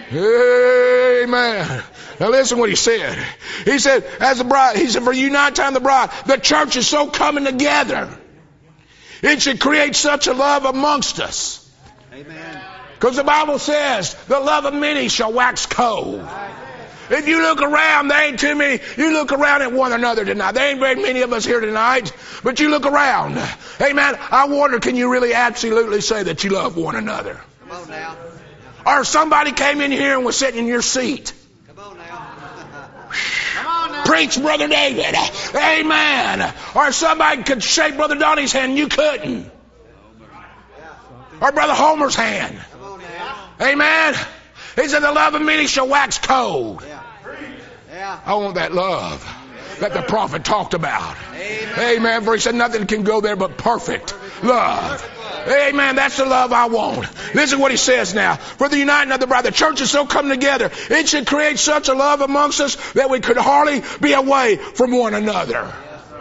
Amen. Now listen what he said. He said, as the bride, he said, for unite time the bride, the church is so coming together. It should create such a love amongst us. Amen. Because the Bible says, the love of many shall wax cold. If you look around, there ain't too many. You look around at one another tonight. There ain't very many of us here tonight. But you look around. Amen. I wonder, can you really absolutely say that you love one another? Come on now. Or if somebody came in here and was sitting in your seat. Come on now. Come on now. Preach, Brother David. Amen. Or if somebody could shake Brother Donnie's hand and you couldn't. Or Brother Homer's hand. Amen. He said the love of many shall wax cold. I want that love that the prophet talked about. Amen. For he said nothing can go there but perfect love. Amen. That's the love I want. Listen to what he says now. For the uniting of the bride, the church is so come together. It should create such a love amongst us that we could hardly be away from one another.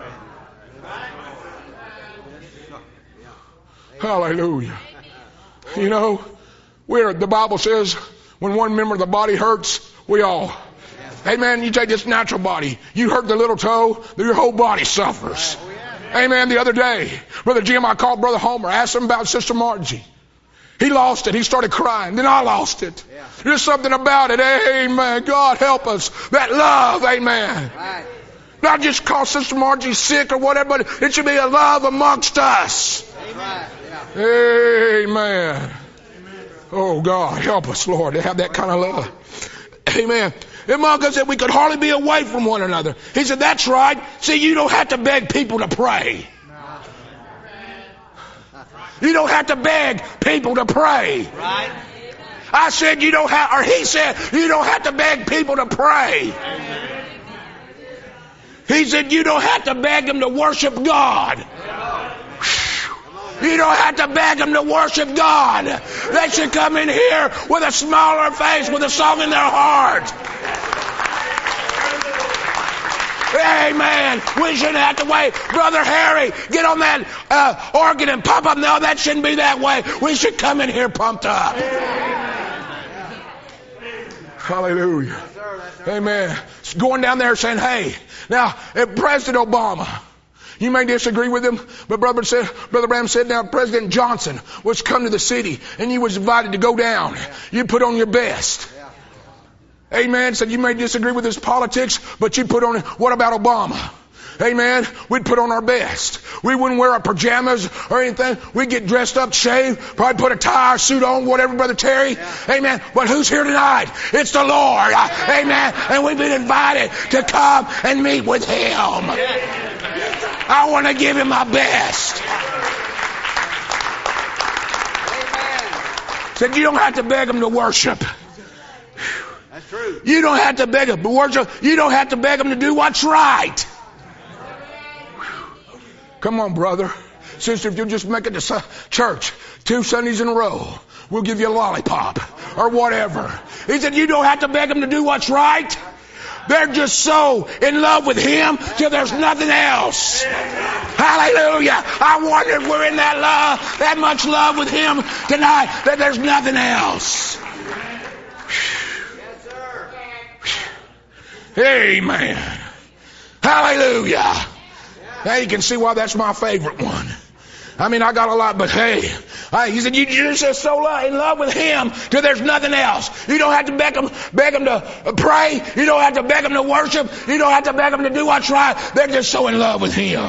Hallelujah. You know, we're, the Bible says when one member of the body hurts, we all. Amen. You take this natural body. You hurt the little toe, your whole body suffers. Amen. The other day, Brother Jim, I called Brother Homer. I asked him about Sister Margie. He lost it. He started crying. Then I lost it. There's something about it. Amen. God help us. That love. Amen. Not just cause Sister Margie sick or whatever, but it should be a love amongst us. Amen. Oh God, help us, Lord, to have that kind of love. Amen. Among us that we could hardly be away from one another. He said, that's right. See, you don't have to beg people to pray. You don't have to beg people to pray. I said you don't have, or he said, you don't have to beg people to pray. He said you don't have to beg them to worship God. You don't have to beg them to worship God. They should come in here with a smile on their face, with a song in their heart. Amen. We shouldn't have to wait. Brother Harry, get on that uh, organ and pump up. No, that shouldn't be that way. We should come in here pumped up. Hallelujah. Amen. Going down there saying, hey, now, if President Obama, you may disagree with him, but Brother said, Brother Branham said now President Johnson was come to the city and you was invited to go down. You put on your best. Amen. Said you may disagree with his politics, but you put on, what about Obama? Amen. We'd put on our best. We wouldn't wear our pajamas or anything. We'd get dressed up, shave, probably put a tie or suit on, whatever, Brother Terry. Amen. But who's here tonight? It's the Lord. Amen. And we've been invited to come and meet with Him. I want to give Him my best. Said you don't have to beg Him to worship. That's true. You don't have to beg Him to worship. You don't have to beg Him to do what's right. Come on, brother. Sister, if you'll just make it to church two Sundays in a row, we'll give you a lollipop or whatever. He said you don't have to beg Him to do what's right. They're just so in love with Him till there's nothing else. Hallelujah. I wonder if we're in that love, that much love with Him tonight that there's nothing else. Amen. Hallelujah. Now you can see why that's my favorite one. I mean, I got a lot, but hey, I, he said, you just are so in love with Him till there's nothing else. You don't have to beg Him, beg Him to pray. You don't have to beg Him to worship. You don't have to beg Him to do what's right. They're just so in love with Him.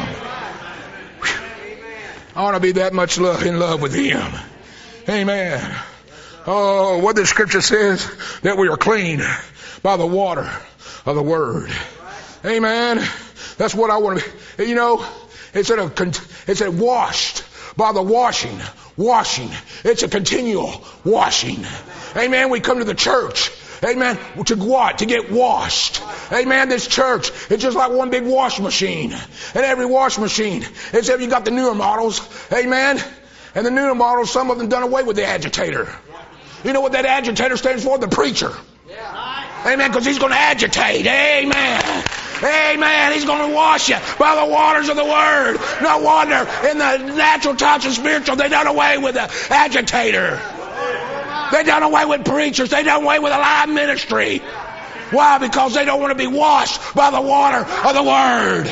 I want to be that much love, in love with Him. Amen. Oh, what the Scripture says, that we are clean by the water of the Word. Amen. That's what I want to be. You know, it said, a, it said washed by the washing. Washing. It's a continual washing. Amen. We come to the church. Amen. To what? To get washed. Amen. This church, it's just like one big wash machine. And every wash machine, except you got the newer models. Amen. And the newer models, some of them done away with the agitator. You know what that agitator stands for? The preacher. Amen. Because he's going to agitate. Amen. Amen. He's going to wash you by the waters of the Word. No wonder in the natural times and spiritual, they done away with the agitator. They done away with preachers. They done away with a live ministry. Why? Because they don't want to be washed by the water of the Word.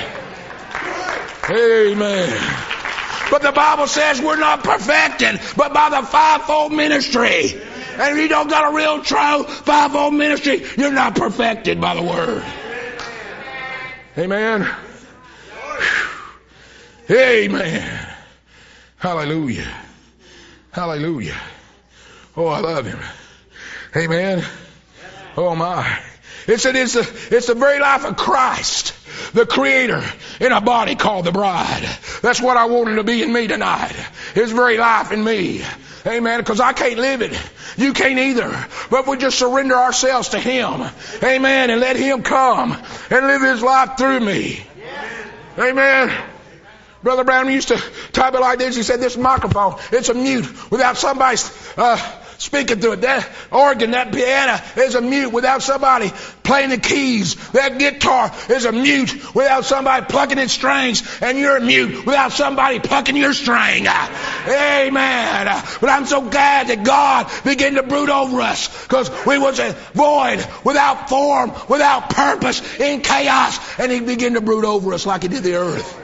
Amen. But the Bible says we're not perfected, but by the fivefold ministry. And if you don't got a real true fivefold ministry, you're not perfected by the Word. Amen. Amen. Hallelujah. Hallelujah. Oh, I love Him. Amen. Oh my. It said it's the, it's the very life of Christ, the Creator, in a body called the bride. That's what I want Him to be in me tonight. His very life in me. Amen. Because I can't live it. You can't either. But if we just surrender ourselves to Him. Amen. And let Him come and live His life through me. Amen. Brother Brown used to type it like this. He said, this microphone, it's a mute without somebody uh, speaking through it. That organ, that piano is a mute without somebody playing the keys. That guitar is a mute without somebody plucking its strings. And you're a mute without somebody plucking your string. Amen. But I'm so glad that God began to brood over us, because we was a void, without form, without purpose, in chaos. And He began to brood over us like He did the earth.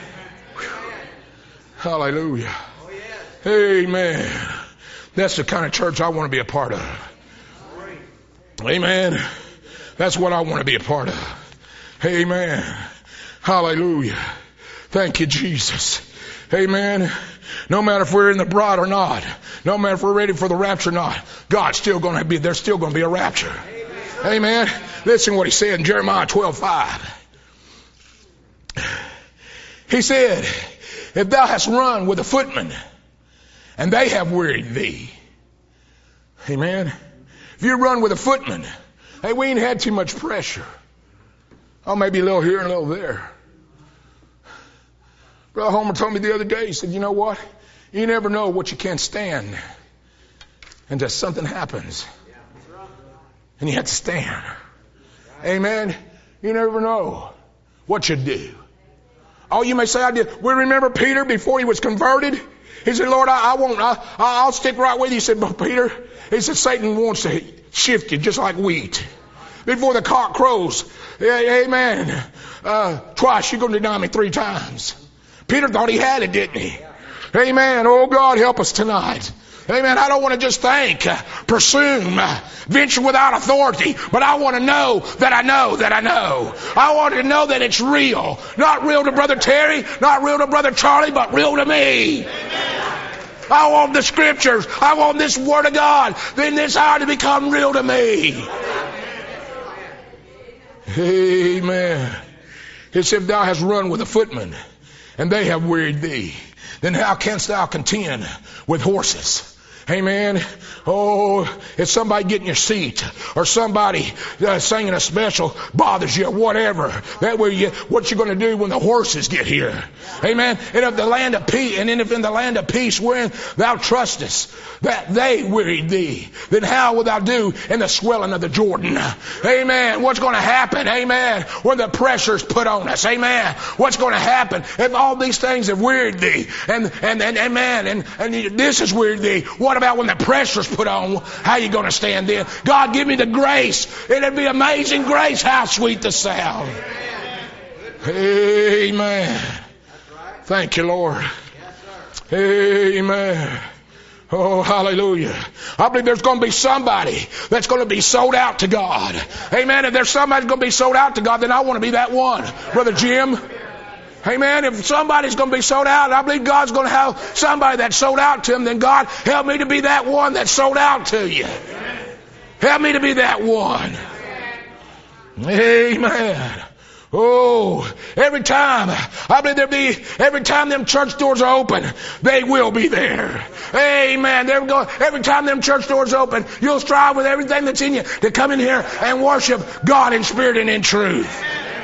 Hallelujah. Amen. That's the kind of church I want to be a part of. Amen. That's what I want to be a part of. Amen. Hallelujah. Thank you, Jesus. Amen. No matter if we're in the bride or not, no matter if we're ready for the rapture or not, God's still going to be, there's still going to be a rapture. Amen. Amen. Listen to what He said in Jeremiah twelve five. He said, if thou hast run with a footman, and they have wearied thee. Amen. If you run with a footman, hey, we ain't had too much pressure. Oh, maybe a little here and a little there. Brother Homer told me the other day, he said, you know what? You never know what you can't stand until something happens. And you have to stand. Amen. You never know what you do. Oh, you may say, I did. We remember Peter before he was converted. He said, Lord, I, I won't, I, I'll stick right with you. He said, but Peter, he said, Satan wants to shift you just like wheat. Before the cock crows, amen, uh, twice you're going to deny me three times. Peter thought he had it, didn't he? Amen. Oh, God, help us tonight. Amen. I don't want to just think, uh, presume, uh, venture without authority, but I want to know that I know that I know. I want to know that it's real. Not real to Brother Terry, not real to Brother Charlie, but real to me. I want the Scriptures. I want this Word of God in this hour to become real to me. Amen. It said, if thou hast run with a footman, and they have wearied thee, then how canst thou contend with horses? Amen. Oh, if somebody getting your seat or somebody uh, singing a special bothers you or whatever, that way you, what you going to do when the horses get here? Amen. And if the land of peace, and if in the land of peace wherein thou trustest that they wearied thee, then how wilt thou do in the swelling of the Jordan? Amen. What's going to happen? Amen. When the pressure's put on us. Amen. What's going to happen if all these things have wearied thee? And, and, and, amen. And, and this has wearied thee. What about when the pressure's put on? How you going to stand then? God, give me the grace. It'd be amazing grace. How sweet the sound. Amen. Thank you, Lord. Amen. Oh, hallelujah. I believe there's going to be somebody that's going to be sold out to God. Amen. If there's somebody that's going to be sold out to God, then I want to be that one. Brother Jim. Amen. If somebody's going to be sold out, I believe God's going to have somebody that's sold out to Him, then God, help me to be that one that's sold out to you. Help me to be that one. Amen. Oh, every time, I believe there'll be, every time them church doors are open, they will be there. Amen. There we go. Every time them church doors open, you'll strive with everything that's in you to come in here and worship God in spirit and in truth.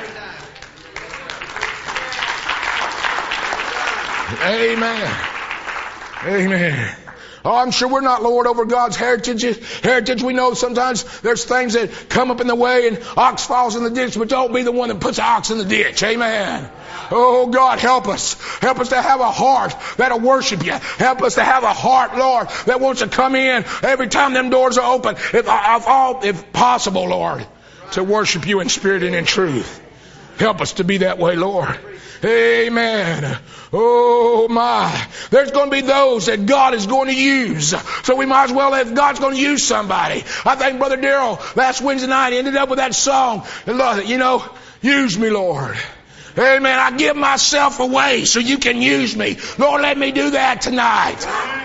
Amen. Amen. Oh, I'm sure we're not Lord over God's heritage. Heritage, we know sometimes there's things that come up in the way and ox falls in the ditch, but don't be the one that puts the ox in the ditch. Amen. Oh, God, help us. Help us to have a heart that'll worship you. Help us to have a heart, Lord, that wants to come in every time them doors are open, if, if, all, if possible, Lord, to worship you in spirit and in truth. Help us to be that way, Lord. Amen. Oh my. There's going to be those that God is going to use. So we might as well, if God's going to use somebody. I think Brother Darrell last Wednesday night ended up with that song. You know, use me, Lord. Amen. I give myself away so you can use me. Lord, let me do that tonight.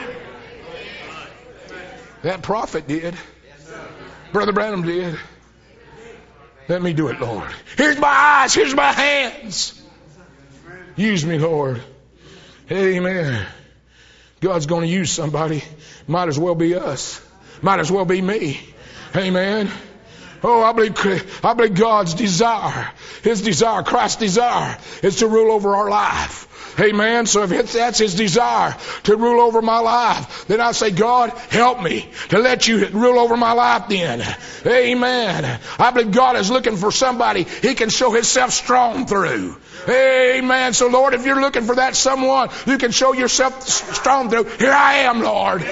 That prophet did. Brother Branham did. Let me do it, Lord. Here's my eyes. Here's my hands. Use me, Lord. Amen. God's going to use somebody. Might as well be us. Might as well be me. Amen. Oh, I believe, I believe God's desire, His desire, Christ's desire is to rule over our life. Amen. So if it's, that's His desire to rule over my life, then I say, God, help me to let you rule over my life then. Amen. I believe God is looking for somebody He can show Himself strong through. Amen. So Lord, if you're looking for that someone you can show yourself strong through, here I am, Lord.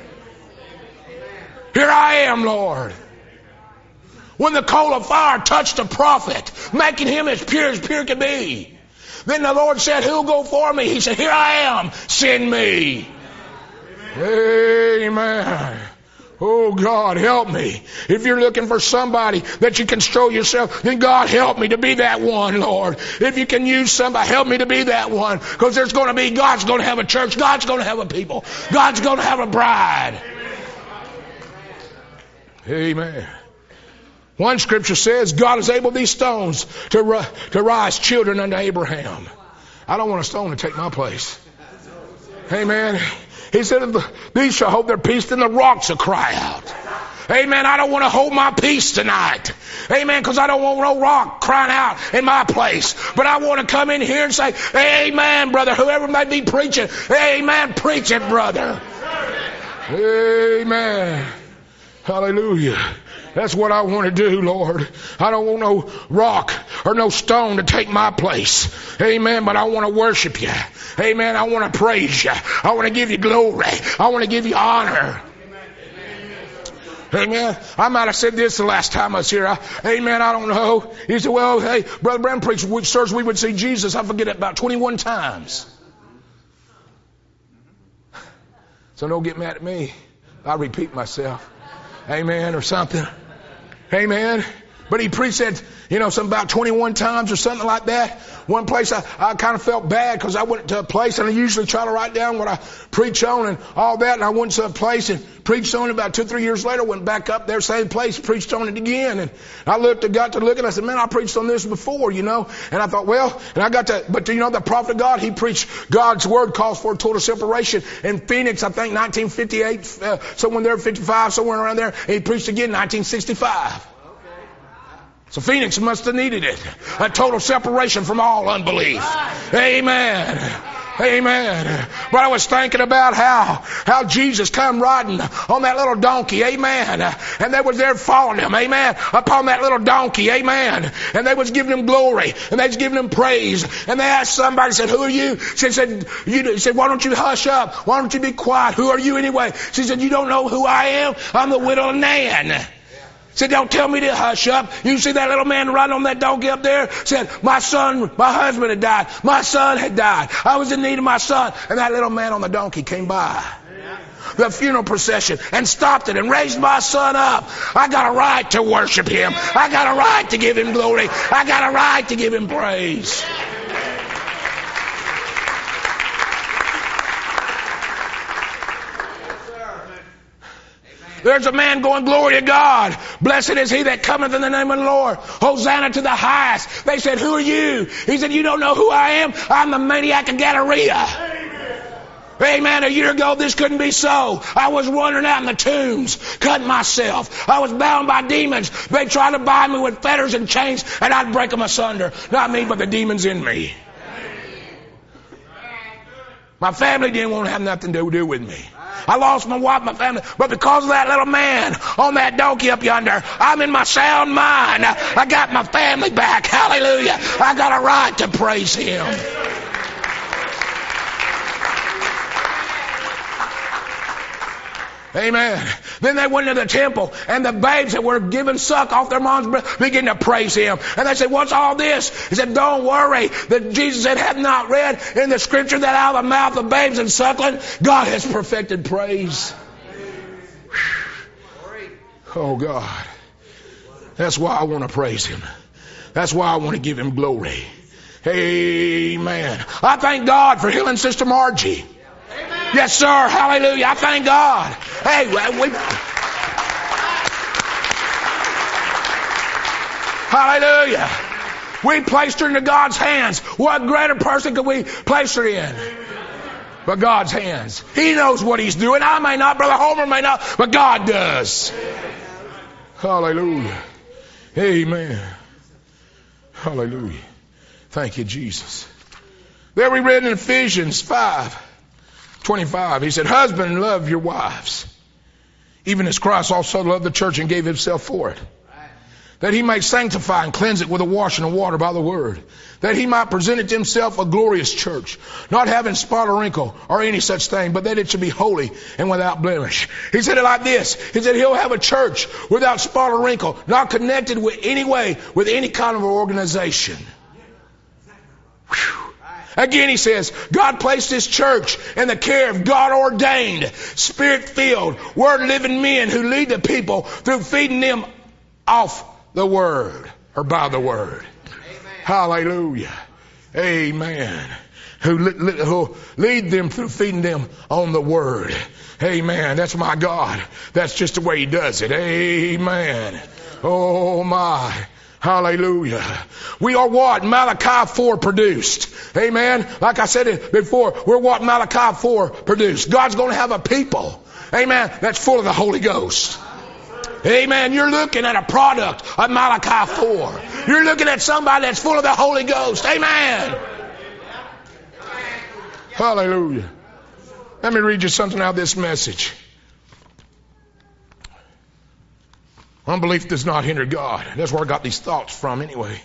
Here I am, Lord. When the coal of fire touched a prophet, making him as pure as pure could be, then the Lord said, who'll go for me? He said, here I am, send me. Amen. Amen. Oh, God, help me. If you're looking for somebody that you can show yourself, then God, help me to be that one, Lord. If you can use somebody, help me to be that one. Because there's going to be, God's going to have a church. God's going to have a people. God's going to have a bride. Amen. One scripture says, God is able these stones to, ri- to rise children unto Abraham. I don't want a stone to take my place. Amen. He said, if these shall hold their peace, then the rocks will cry out. Amen. I don't want to hold my peace tonight. Amen. Because I don't want no rock crying out in my place. But I want to come in here and say, amen, brother. Whoever may be preaching, amen. Preach it, brother. Amen. Hallelujah. That's what I want to do, Lord. I don't want no rock or no stone to take my place. Amen. But I want to worship you. Amen. I want to praise you. I want to give you glory. I want to give you honor. Amen. I might have said this the last time I was here. I, amen. I don't know. He said, well, hey, Brother Brown preached, sirs, we would see Jesus. I forget it about twenty-one times. So don't get mad at me. I repeat myself. Amen, or something. Amen. But he preached that, you know, some about twenty-one times or something like that. One place I, I kind of felt bad because I went to a place and I usually try to write down what I preach on and all that. And I went to a place and preached on it. About two, three years later, went back up there, same place, preached on it again. And I looked, I got to look and I said, man, I preached on this before, you know. And I thought, well, and I got to, but you know, the prophet of God, he preached God's word calls for total separation. In Phoenix, I think nineteen fifty-eight, uh, somewhere there, fifty-five, somewhere around there. And he preached again nineteen sixty-five. So Phoenix must have needed it. A total separation from all unbelief. Amen. Amen. But I was thinking about how, how Jesus come riding on that little donkey. Amen. And they was there following him. Amen. Upon that little donkey. Amen. And they was giving him glory. And they was giving him praise. And they asked somebody, said, who are you? She said, you, said, why don't you hush up? Why don't you be quiet? Who are you anyway? She said, you don't know who I am? I'm the widow of Nan. Said, don't tell me to hush up. You see that little man riding on that donkey up there? Said, my son, my husband had died. My son had died. I was in need of my son. And that little man on the donkey came by. The funeral procession and stopped it and raised my son up. I got a right to worship him. I got a right to give him glory. I got a right to give him praise. There's a man going, glory to God. Blessed is he that cometh in the name of the Lord. Hosanna to the highest. They said, who are you? He said, you don't know who I am? I'm the maniac of Galleria. Amen. Amen. A year ago, this couldn't be so. I was wandering out in the tombs, cutting myself. I was bound by demons. They tried to bind me with fetters and chains, and I'd break them asunder. Not me, but the demons in me. My family didn't want to have nothing to do with me. I lost my wife, my family, but because of that little man on that donkey up yonder, I'm in my sound mind. I got my family back. Hallelujah. I got a right to praise him. Amen. Then they went to the temple, and the babes that were giving suck off their mom's breast began to praise him. And they said, what's all this? He said, don't worry. That Jesus said, have not read in the scripture that out of the mouth of babes and suckling, God has perfected praise. Oh God. That's why I want to praise him. That's why I want to give him glory. Amen. I thank God for healing Sister Margie. Yes, sir. Hallelujah. I thank God. Hey, we... Hallelujah. We placed her into God's hands. What greater person could we place her in? But God's hands. He knows what he's doing. I may not, Brother Homer may not, but God does. Hallelujah. Amen. Hallelujah. Thank you, Jesus. There we read in Ephesians five twenty-five. He said, husband, love your wives, even as Christ also loved the church and gave himself for it, that he might sanctify and cleanse it with the washing of water by the word, that he might present it to himself a glorious church, not having spot or wrinkle or any such thing, but that it should be holy and without blemish. He said it like this. He said he'll have a church without spot or wrinkle, not connected with any way with any kind of organization. Whew. Again, he says, God placed his church in the care of God-ordained, Spirit-filled, Word-living men who lead the people through feeding them off the Word, or by the Word. Amen. Hallelujah. Amen. Who, who lead them through feeding them on the Word. Amen. That's my God. That's just the way he does it. Amen. Oh my. Hallelujah. We are what Malachi four produced. Amen. Like I said before, we're what Malachi four produced. God's going to have a people. Amen. That's full of the Holy Ghost. Amen. You're looking at a product of Malachi four. You're looking at somebody that's full of the Holy Ghost. Amen. Hallelujah. Let me read you something out of this message. Unbelief does not hinder God. That's where I got these thoughts from anyway.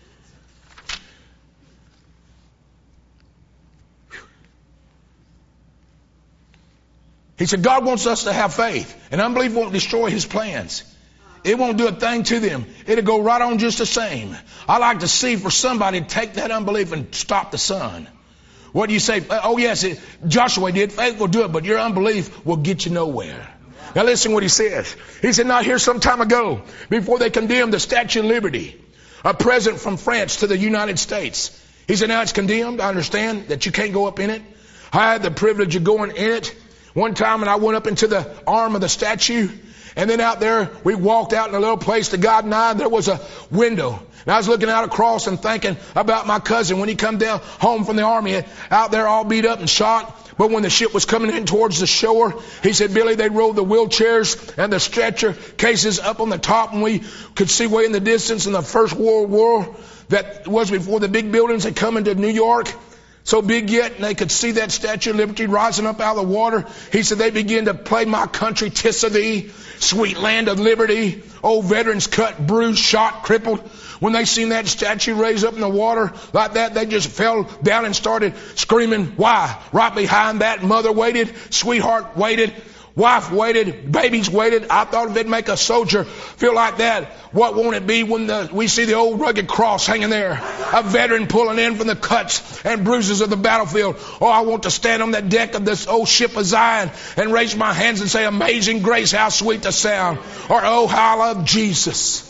He said God wants us to have faith. And unbelief won't destroy his plans. It won't do a thing to them. It'll go right on just the same. I like to see for somebody to take that unbelief and stop the sun. What do you say? Oh, yes, it, Joshua did. Faith will do it, but your unbelief will get you nowhere. Now listen what he says. He said, now here some time ago, before they condemned the Statue of Liberty, a present from France to the United States. He said, now it's condemned. I understand that you can't go up in it. I had the privilege of going in it one time, and I went up into the arm of the statue. And then out there, we walked out in a little place to God and I, there was a window. And I was looking out across and thinking about my cousin when he come down home from the army, out there all beat up and shot. But when the ship was coming in towards the shore, he said, Billy, they rolled the wheelchairs and the stretcher cases up on the top, and we could see way in the distance in the First World War that was before the big buildings had come into New York. So big yet, and they could see that Statue of Liberty rising up out of the water. He said, they began to play My Country, 'Tis of Thee, Sweet Land of Liberty. Old veterans cut, bruised, shot, crippled. When they seen that statue raise up in the water like that, they just fell down and started screaming, why? Right behind that, mother waited, sweetheart waited, wife waited, babies waited. I thought if it'd make a soldier feel like that, what won't it be when the, we see the old rugged cross hanging there? A veteran pulling in from the cuts and bruises of the battlefield. Oh, I want to stand on that deck of this old ship of Zion and raise my hands and say, Amazing Grace, how sweet the sound. Or, oh, how I love Jesus.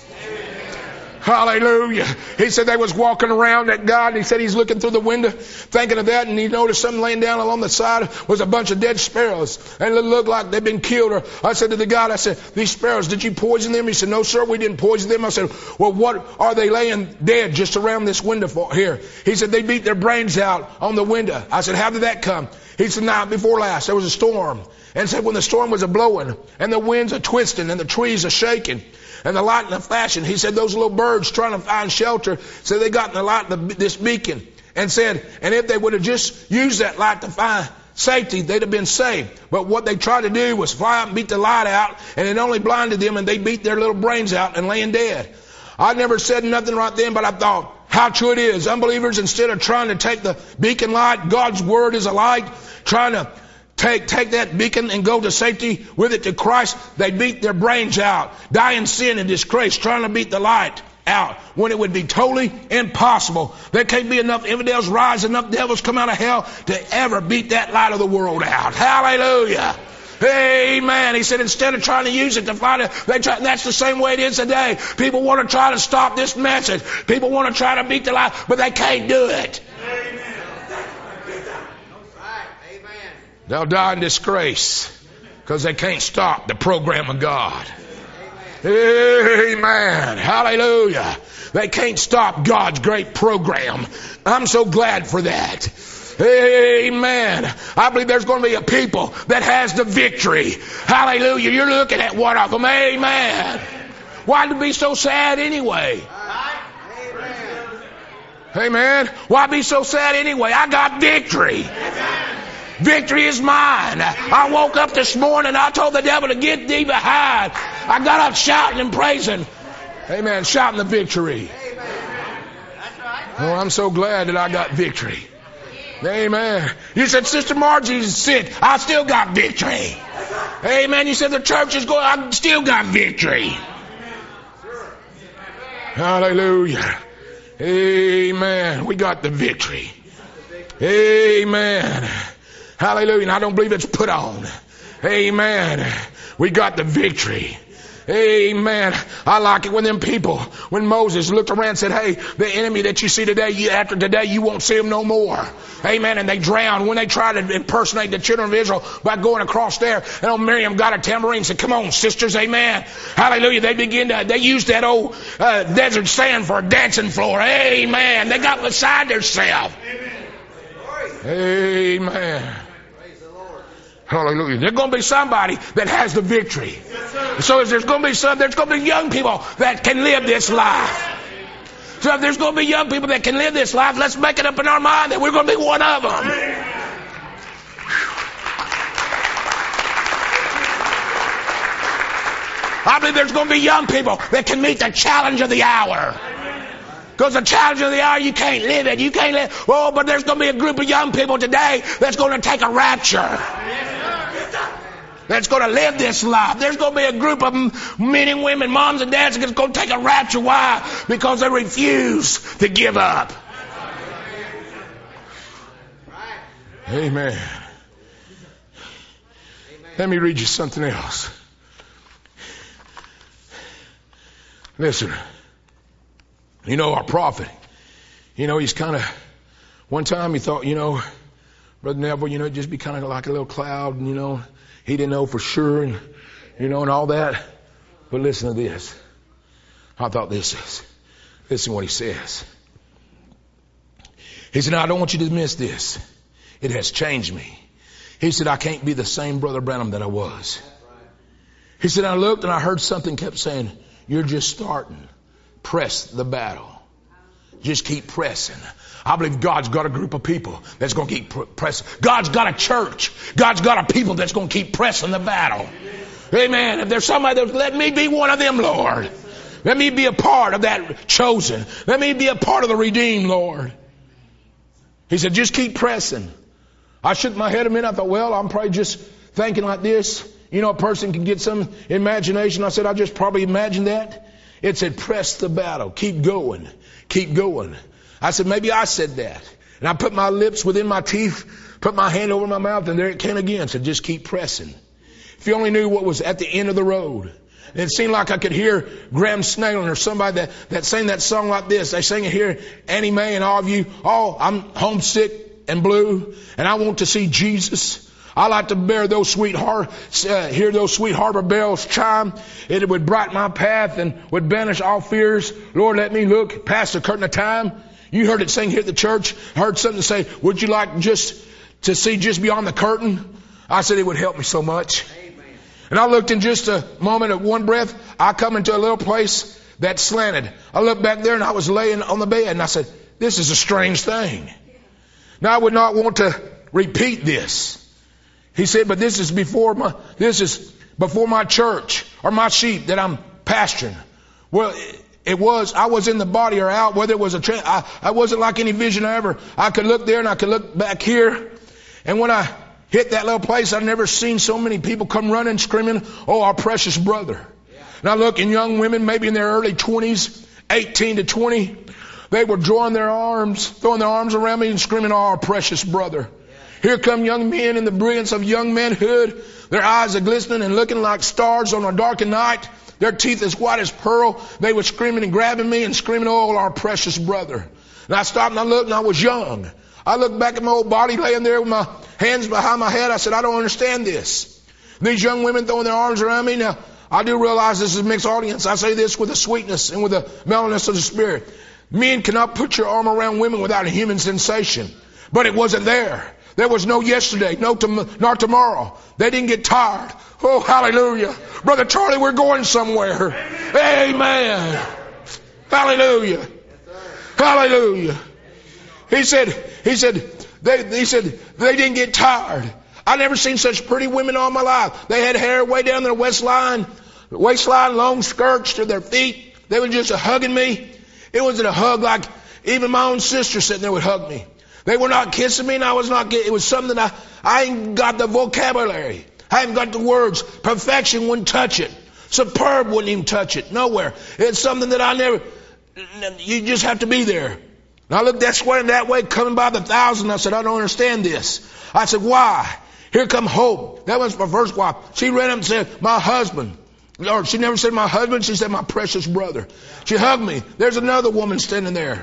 Hallelujah. He said they was walking around that God. He said he's looking through the window thinking of that, and he noticed something laying down along the side was a bunch of dead sparrows. And it looked like they'd been killed. Or I said to the God, I said, these sparrows, did you poison them? He said, no, sir, we didn't poison them. I said, well, what are they laying dead just around this window for here? He said, they beat their brains out on the window. I said, how did that come? He said, night before last, there was a storm. And said when the storm was a-blowing, and the winds a-twisting, and the trees a-shaking, and the lightning a-flashing, he said those little birds trying to find shelter, said they got in the light of this beacon, and said, and if they would have just used that light to find safety, they'd have been saved. But what they tried to do was fly out and beat the light out, and it only blinded them, and they beat their little brains out and laying dead. I never said nothing right then, but I thought, how true it is. Unbelievers, instead of trying to take the beacon light, God's Word is a light, trying to Take, take that beacon and go to safety with it to Christ. They beat their brains out, die in sin and disgrace, trying to beat the light out when it would be totally impossible. There can't be enough infidels rise, enough devils come out of hell to ever beat that light of the world out. Hallelujah. Amen. He said instead of trying to use it to fight it, they try, that's the same way it is today. People want to try to stop this message. People want to try to beat the light, but they can't do it. Amen. They'll die in disgrace because they can't stop the program of God. Amen. Hallelujah. They can't stop God's great program. I'm so glad for that. Amen. I believe there's going to be a people that has the victory. Hallelujah. You're looking at one of them. Amen. Why be so sad anyway? Amen. Why be so sad anyway? I got victory. Victory is mine. I woke up this morning. I told the devil to get thee behind. I got up shouting and praising. Amen. Shouting the victory. Oh, I'm so glad that I got victory. Amen. You said Sister Margie's sick. I still got victory. Amen. You said the church is going. I still got victory. Hallelujah. Amen. We got the victory. Amen. Hallelujah. And I don't believe it's put on. Amen. We got the victory. Amen. I like it when them people, when Moses looked around and said, hey, the enemy that you see today, you, after today, you won't see him no more. Amen. And they drowned when they tried to impersonate the children of Israel by going across there. And old Miriam got a tambourine and said, come on, sisters. Amen. Hallelujah. They begin to, they used that old uh, desert sand for a dancing floor. Amen. They got beside themselves. Amen. Hallelujah. There's going to be somebody that has the victory. So if there's going to be some, there's going to be young people that can live this life. So if there's going to be young people that can live this life, let's make it up in our mind that we're going to be one of them. I believe there's going to be young people that can meet the challenge of the hour. Because the challenge of the hour, you can't live it. You can't live. Oh, but there's going to be a group of young people today that's going to take a rapture. That's going to live this life. There's going to be a group of men and women, moms and dads, that's going to take a rapture. Why? Because they refuse to give up. Amen. Let me read you something else. Listen. You know, our prophet, you know, he's kind of, one time he thought, you know, Brother Neville, you know, it'd just be kind of like a little cloud, and, you know, he didn't know for sure, and, you know, and all that. But listen to this. I thought this is, listen to what he says. He said, I don't want you to miss this. It has changed me. He said, I can't be the same Brother Branham that I was. He said, I looked and I heard something kept saying, you're just starting. Press the battle. Just keep pressing. I believe God's got a group of people that's going to keep pr- pressing. God's got a church. God's got a people that's going to keep pressing the battle. Amen. If there's somebody that, let me be one of them, Lord. Let me be a part of that chosen. Let me be a part of the redeemed, Lord. He said, just keep pressing. I shook my head a minute. I thought, well, I'm probably just thinking like this. You know, a person can get some imagination. I said, I just probably imagined that. It said, press the battle. Keep going. Keep going. I said, maybe I said that. And I put my lips within my teeth, put my hand over my mouth, and there it came again. Said, just keep pressing. If you only knew what was at the end of the road. And it seemed like I could hear Graham Snelling or somebody that, that sang that song like this. They sang it here, Annie Mae and all of you. Oh, I'm homesick and blue, and I want to see Jesus. I like to bear those sweet har- uh, hear those sweet harbor bells chime. It would brighten my path and would banish all fears. Lord, let me look past the curtain of time. You heard it sing here at the church. I heard something say, would you like just to see just beyond the curtain? I said it would help me so much. Amen. And I looked in just a moment of one breath. I come into a little place that slanted. I looked back there and I was laying on the bed and I said, this is a strange thing. Now I would not want to repeat this. He said, but this is before my, this is before my church or my sheep that I'm pasturing. Well, it, it was, I was in the body or out, whether it was a, tra- I, I wasn't like any vision ever. I could look there and I could look back here. And when I hit that little place, I'd never seen so many people come running, screaming, oh, our precious brother. Yeah. And I look in young women, maybe in their early twenties, eighteen to twenty, they were drawing their arms, throwing their arms around me and screaming, oh, our precious brother. Here come young men in the brilliance of young manhood. Their eyes are glistening and looking like stars on a darkened night. Their teeth as white as pearl. They were screaming and grabbing me and screaming, oh, our precious brother. And I stopped and I looked and I was young. I looked back at my old body laying there with my hands behind my head. I said, I don't understand this. These young women throwing their arms around me. Now, I do realize this is a mixed audience. I say this with the sweetness and with the mellowness of the Spirit. Men cannot put your arm around women without a human sensation. But it wasn't there. There was no yesterday, no tom- nor tomorrow. They didn't get tired. Oh, hallelujah. Brother Charlie, we're going somewhere. Amen. Amen. Hallelujah. Yes, hallelujah. He said, he said, they, he said, they didn't get tired. I never seen such pretty women all my life. They had hair way down their waistline, waistline, long skirts to their feet. They were just hugging me. It wasn't a hug like even my own sister sitting there would hug me. They were not kissing me and I was not, it was something that I, I ain't got the vocabulary. I haven't got the words. Perfection wouldn't touch it. Superb wouldn't even touch it. Nowhere. It's something that I never, you just have to be there. And I looked that way and that way, coming by the thousand. I said, I don't understand this. I said, why? Here come Hope. That was my first wife. She ran up and said, my husband. Lord, she never said my husband. She said my precious brother. She hugged me. There's another woman standing there.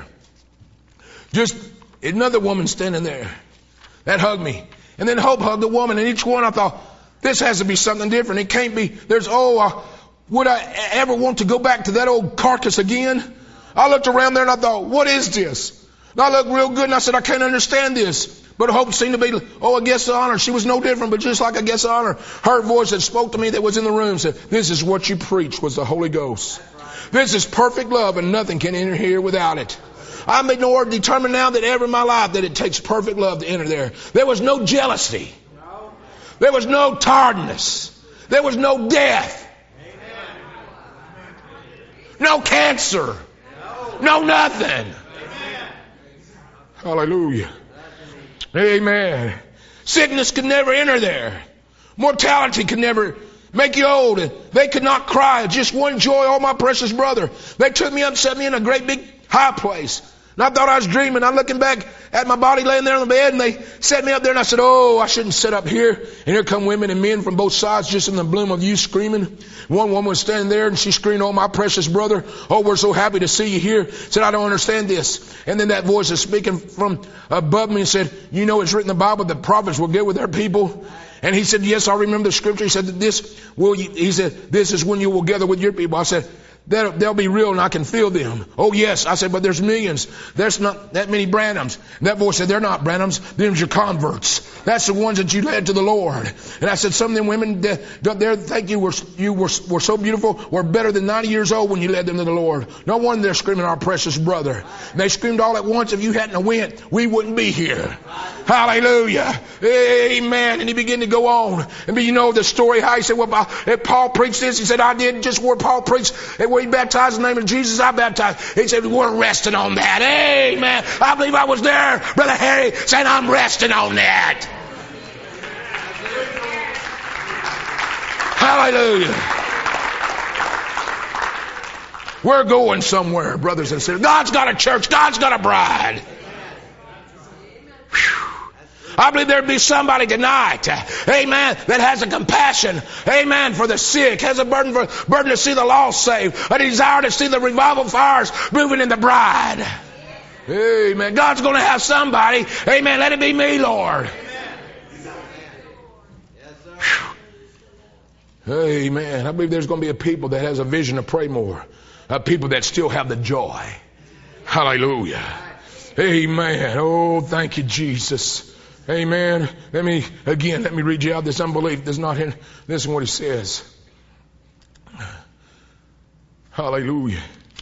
Just another woman standing there that hugged me. And then Hope hugged the woman. And each one I thought, this has to be something different. It can't be, there's, oh, uh, would I ever want to go back to that old carcass again? I looked around there and I thought, what is this? And I looked real good and I said, I can't understand this. But Hope seemed to be, oh, a guest of honor. She was no different, but just like a guest of honor. Her voice that spoke to me that was in the room said, this is what you preach was the Holy Ghost. This is perfect love and nothing can enter here without it. I'm more determined now than ever in my life that it takes perfect love to enter there. There was no jealousy. There was no tiredness. There was no death. No cancer. No nothing. Hallelujah. Amen. Sickness could never enter there. Mortality could never make you old. They could not cry. Just one joy, oh my precious brother. They took me up, set me in a great big high place. And I thought I was dreaming. I'm looking back at my body laying there on the bed, and they set me up there, and I said, oh, I shouldn't sit up here. And here come women and men from both sides, just in the bloom of youth, screaming. One woman was standing there, and she screamed, oh, my precious brother, oh, we're so happy to see you here. Said, I don't understand this. And then that voice is speaking from above me and said, you know, it's written in the Bible that prophets will get with their people. And he said, yes, I remember the scripture. He said, that this will you, he said, this is when you will gather with your people. I said, They'll, they'll be real and I can feel them. Oh yes. I said, but there's millions. There's not that many Branhams. And that voice said, they're not Branhams. Them's your converts. That's the ones that you led to the Lord. And I said, some of them women there think you were, you were, were so beautiful, were better than ninety years old when you led them to the Lord. No wonder they're screaming, our precious brother. And they screamed all at once. If you hadn't have went, we wouldn't be here. Hallelujah. Amen. And he began to go on. And you know the story how he said, well, if Paul preached this, he said, I did just where Paul preached. And where he baptized in the name of Jesus, I baptized. He said, we're resting on that. Amen. I believe I was there, Brother Harry, saying I'm resting on that. Hallelujah. We're going somewhere, brothers and sisters. God's got a church. God's got a bride. Whew. I believe there'd be somebody tonight, amen, that has a compassion, amen, for the sick, has a burden for burden to see the lost saved, a desire to see the revival fires moving in the bride. Amen. God's going to have somebody, amen, let it be me, Lord. Amen. I believe there's going to be a people that has a vision to pray more, a people that still have the joy. Hallelujah. Amen. Oh, thank you, Jesus. Amen. Let me, again, let me read you out this unbelief. There's not in, listen what he says. Hallelujah.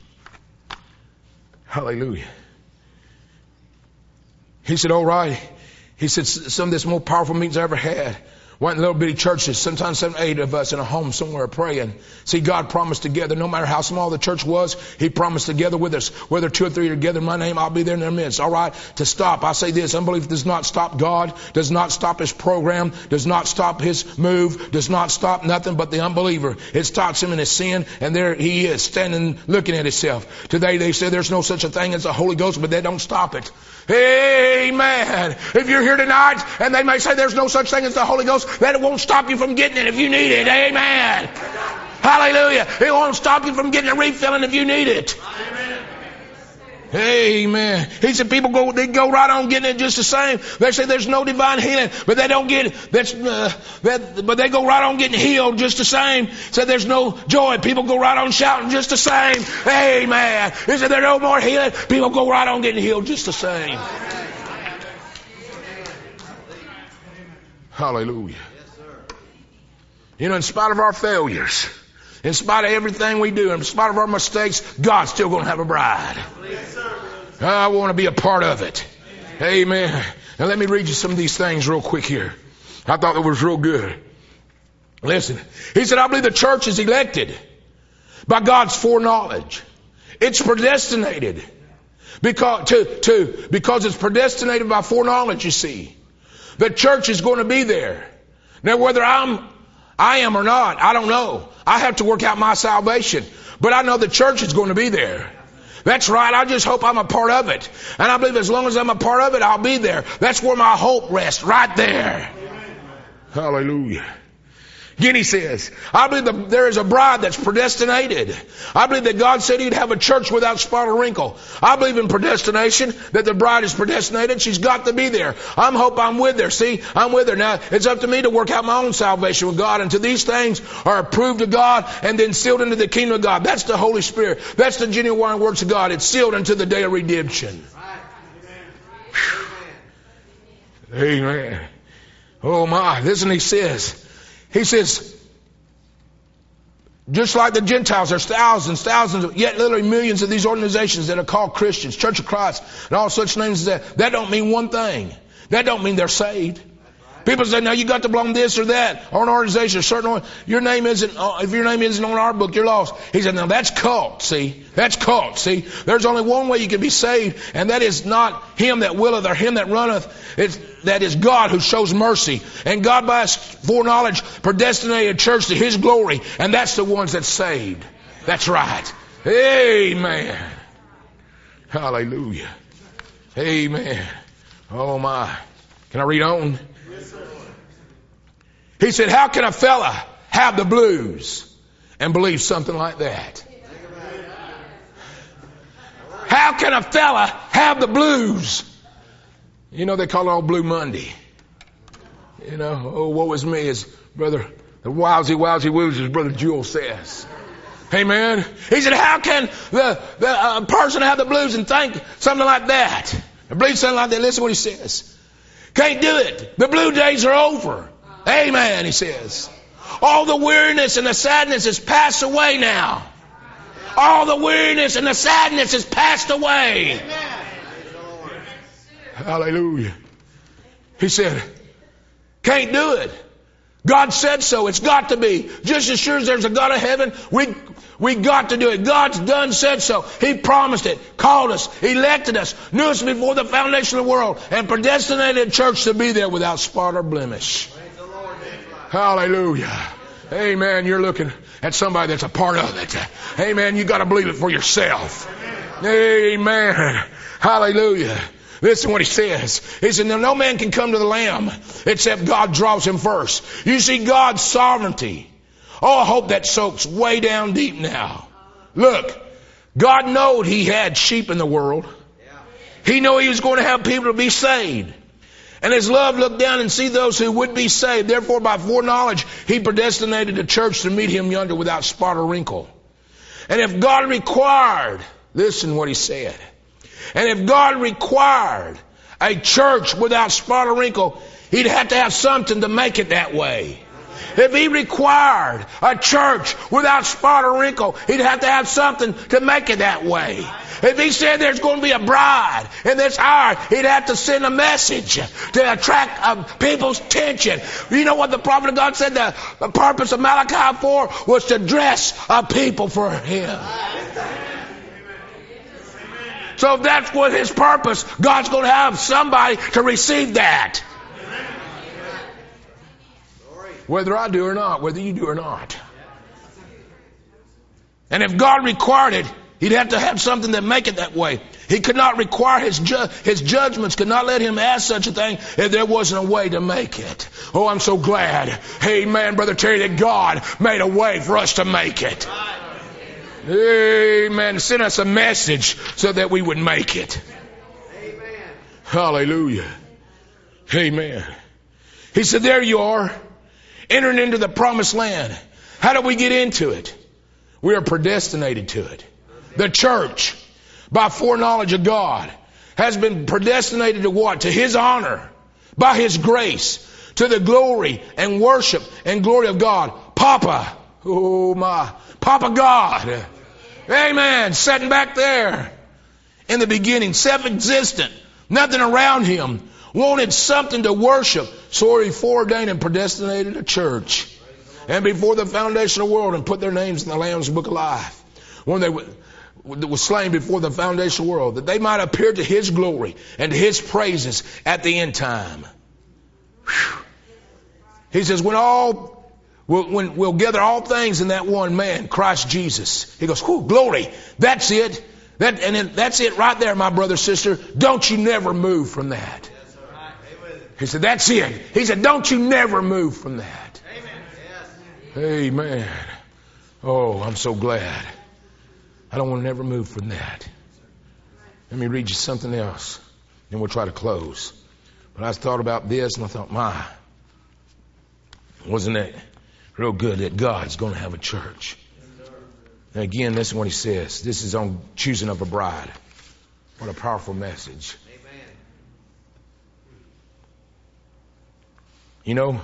Hallelujah. He said, all right. He said, some of this more powerful meetings I ever had. Went in little bitty churches, sometimes seven, eight of us in a home somewhere praying. See, God promised together, no matter how small the church was, He promised together with us. Whether two or three are together in my name, I'll be there in their midst. All right? To stop. I say this, unbelief does not stop God, does not stop His program, does not stop His move, does not stop nothing but the unbeliever. It stops him in his sin, and there he is, standing, looking at himself. Today they say there's no such a thing as the Holy Ghost, but they don't stop it. Amen. If you're here tonight and they may say there's no such thing as the Holy Ghost, that it won't stop you from getting it if you need it. Amen. Hallelujah. It won't stop you from getting a refilling if you need it. Amen. He said people go, they go right on getting it just the same. They say there's no divine healing, but they don't get it. That's, uh, that, but they go right on getting healed just the same. Said there's no joy. People go right on shouting just the same. Amen. He said there's no more healing. People go right on getting healed just the same. Hallelujah. You know, in spite of our failures, in spite of everything we do, in spite of our mistakes, God's still going to have a bride. I want to be a part of it. Amen. Now let me read you some of these things real quick here. I thought that was real good. Listen. He said, I believe the church is elected by God's foreknowledge. It's predestinated because, to, to, because it's predestinated by foreknowledge, you see. The church is going to be there. Now whether I'm I am or not, I don't know. I have to work out my salvation. But I know the church is going to be there. That's right. I just hope I'm a part of it. And I believe as long as I'm a part of it, I'll be there. That's where my hope rests, right there. Hallelujah. Again, he says, I believe the, there is a bride that's predestinated. I believe that God said He'd have a church without spot or wrinkle. I believe in predestination, that the bride is predestinated. She's got to be there. I hope I'm with her. See, I'm with her. Now, it's up to me to work out my own salvation with God until these things are approved of God and then sealed into the kingdom of God. That's the Holy Spirit. That's the genuine works of God. It's sealed until the day of redemption. Amen. Amen. Oh my, listen, he says, He says, just like the Gentiles, there's thousands, thousands, yet literally millions of these organizations that are called Christians, Church of Christ, and all such names as that. That don't mean one thing. That don't mean they're saved. People say, now you got to belong this or that, or an organization, a certain one. Your name isn't, if your name isn't on our book, you're lost. He said, now that's cult, see? That's cult, see? There's only one way you can be saved, and that is not him that willeth or him that runneth. It's, that is God who shows mercy. And God by His foreknowledge predestinated a church to His glory, and that's the ones that's saved. That's right. Amen. Hallelujah. Amen. Oh my. Can I read on? Yes, sir. He said, how can a fella have the blues and believe something like that? How can a fella have the blues? You know, they call it all Blue Monday. You know, oh, woe is me, as brother, the wowsy, wowsy woos, as Brother Jewel says. Amen. He said, how can the, the uh, person have the blues and think something like that? And believe something like that. Listen to what he says. Can't do it. The blue days are over. Amen, he says. All the weariness and the sadness has passed away now. All the weariness and the sadness has passed away. Hallelujah. He said, can't do it. God said so. It's got to be. Just as sure as there's a God of heaven, we we got to do it. God's done said so. He promised it, called us, elected us, knew us before the foundation of the world, and predestinated the church to be there without spot or blemish. Hallelujah. Amen. You're looking at somebody that's a part of it. Amen. You got to believe it for yourself. Amen. Hallelujah. Listen what he says. He said, now no man can come to the Lamb except God draws him first. You see God's sovereignty. Oh, I hope that soaks way down deep now. Look, God knowed he had sheep in the world. He knew he was going to have people to be saved. And his love looked down and see those who would be saved. Therefore, by foreknowledge, he predestinated the church to meet him yonder without spot or wrinkle. And if God required, listen what he said. And if God required a church without spot or wrinkle, he'd have to have something to make it that way. If he required a church without spot or wrinkle, he'd have to have something to make it that way. If he said there's going to be a bride in this hour, he'd have to send a message to attract uh, people's attention. You know what the prophet of God said the, the purpose of Malachi for was to dress a people for him. So if that's what his purpose, God's going to have somebody to receive that. Whether I do or not, whether you do or not. And if God required it, he'd have to have something that make it that way. He could not require his ju- his judgments, could not let him ask such a thing if there wasn't a way to make it. Oh, I'm so glad. Amen, Brother Terry, that God made a way for us to make it. Amen. Send us a message so that we would make it. Amen. Hallelujah. Amen. He said, there you are, entering into the promised land. How do we get into it? We are predestinated to it. The church, by foreknowledge of God, has been predestinated to what? To his honor, by his grace, to the glory and worship and glory of God. Papa, oh my, Papa God. Amen. Sitting back there in the beginning, self-existent, nothing around him, wanted something to worship. So he foreordained and predestinated a church. And before the foundation of the world, and put their names in the Lamb's Book of Life. When they were, was slain before the foundation of the world, that they might appear to his glory and to his praises at the end time. Whew. He says, when all We'll, when we'll gather all things in that one man, Christ Jesus. He goes, whew, glory. That's it. That, and then, that's it right there, my brother, sister. Don't you never move from that. He said, that's it. He said, don't you never move from that. Amen. Amen. Oh, I'm so glad. I don't want to never move from that. Let me read you something else. Then we'll try to close. But I thought about this and I thought, my, wasn't it real good that God's going to have a church? And again, this is what he says. This is on choosing of a bride. What a powerful message. Amen. You know,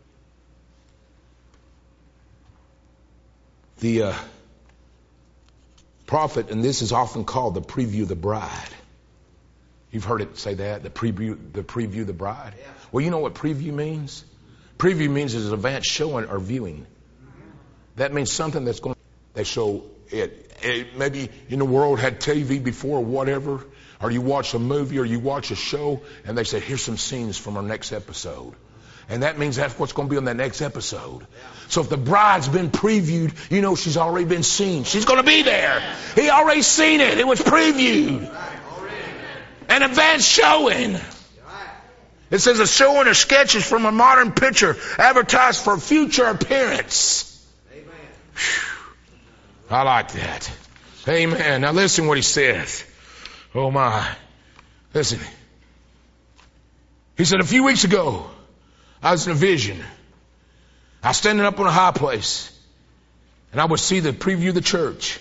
the uh, prophet, and this is often called the preview of the bride. You've heard it say that, the preview, the preview of the bride. Yeah. Well, you know what preview means? Preview means it's an advanced showing or viewing. That means something that's going to, they show it, it. Maybe in the world had T V before or whatever, or you watch a movie or you watch a show and they say, here's some scenes from our next episode. And that means that's what's going to be on that next episode. So if the bride's been previewed, you know she's already been seen. She's going to be there. He already seen it. It was previewed. An advanced showing. It says a showing of sketches from a modern picture advertised for future appearance. I like that. Amen. Now listen what he says. Oh my. Listen. He said, a few weeks ago, I was in a vision. I was standing up on a high place, and I would see the preview of the church.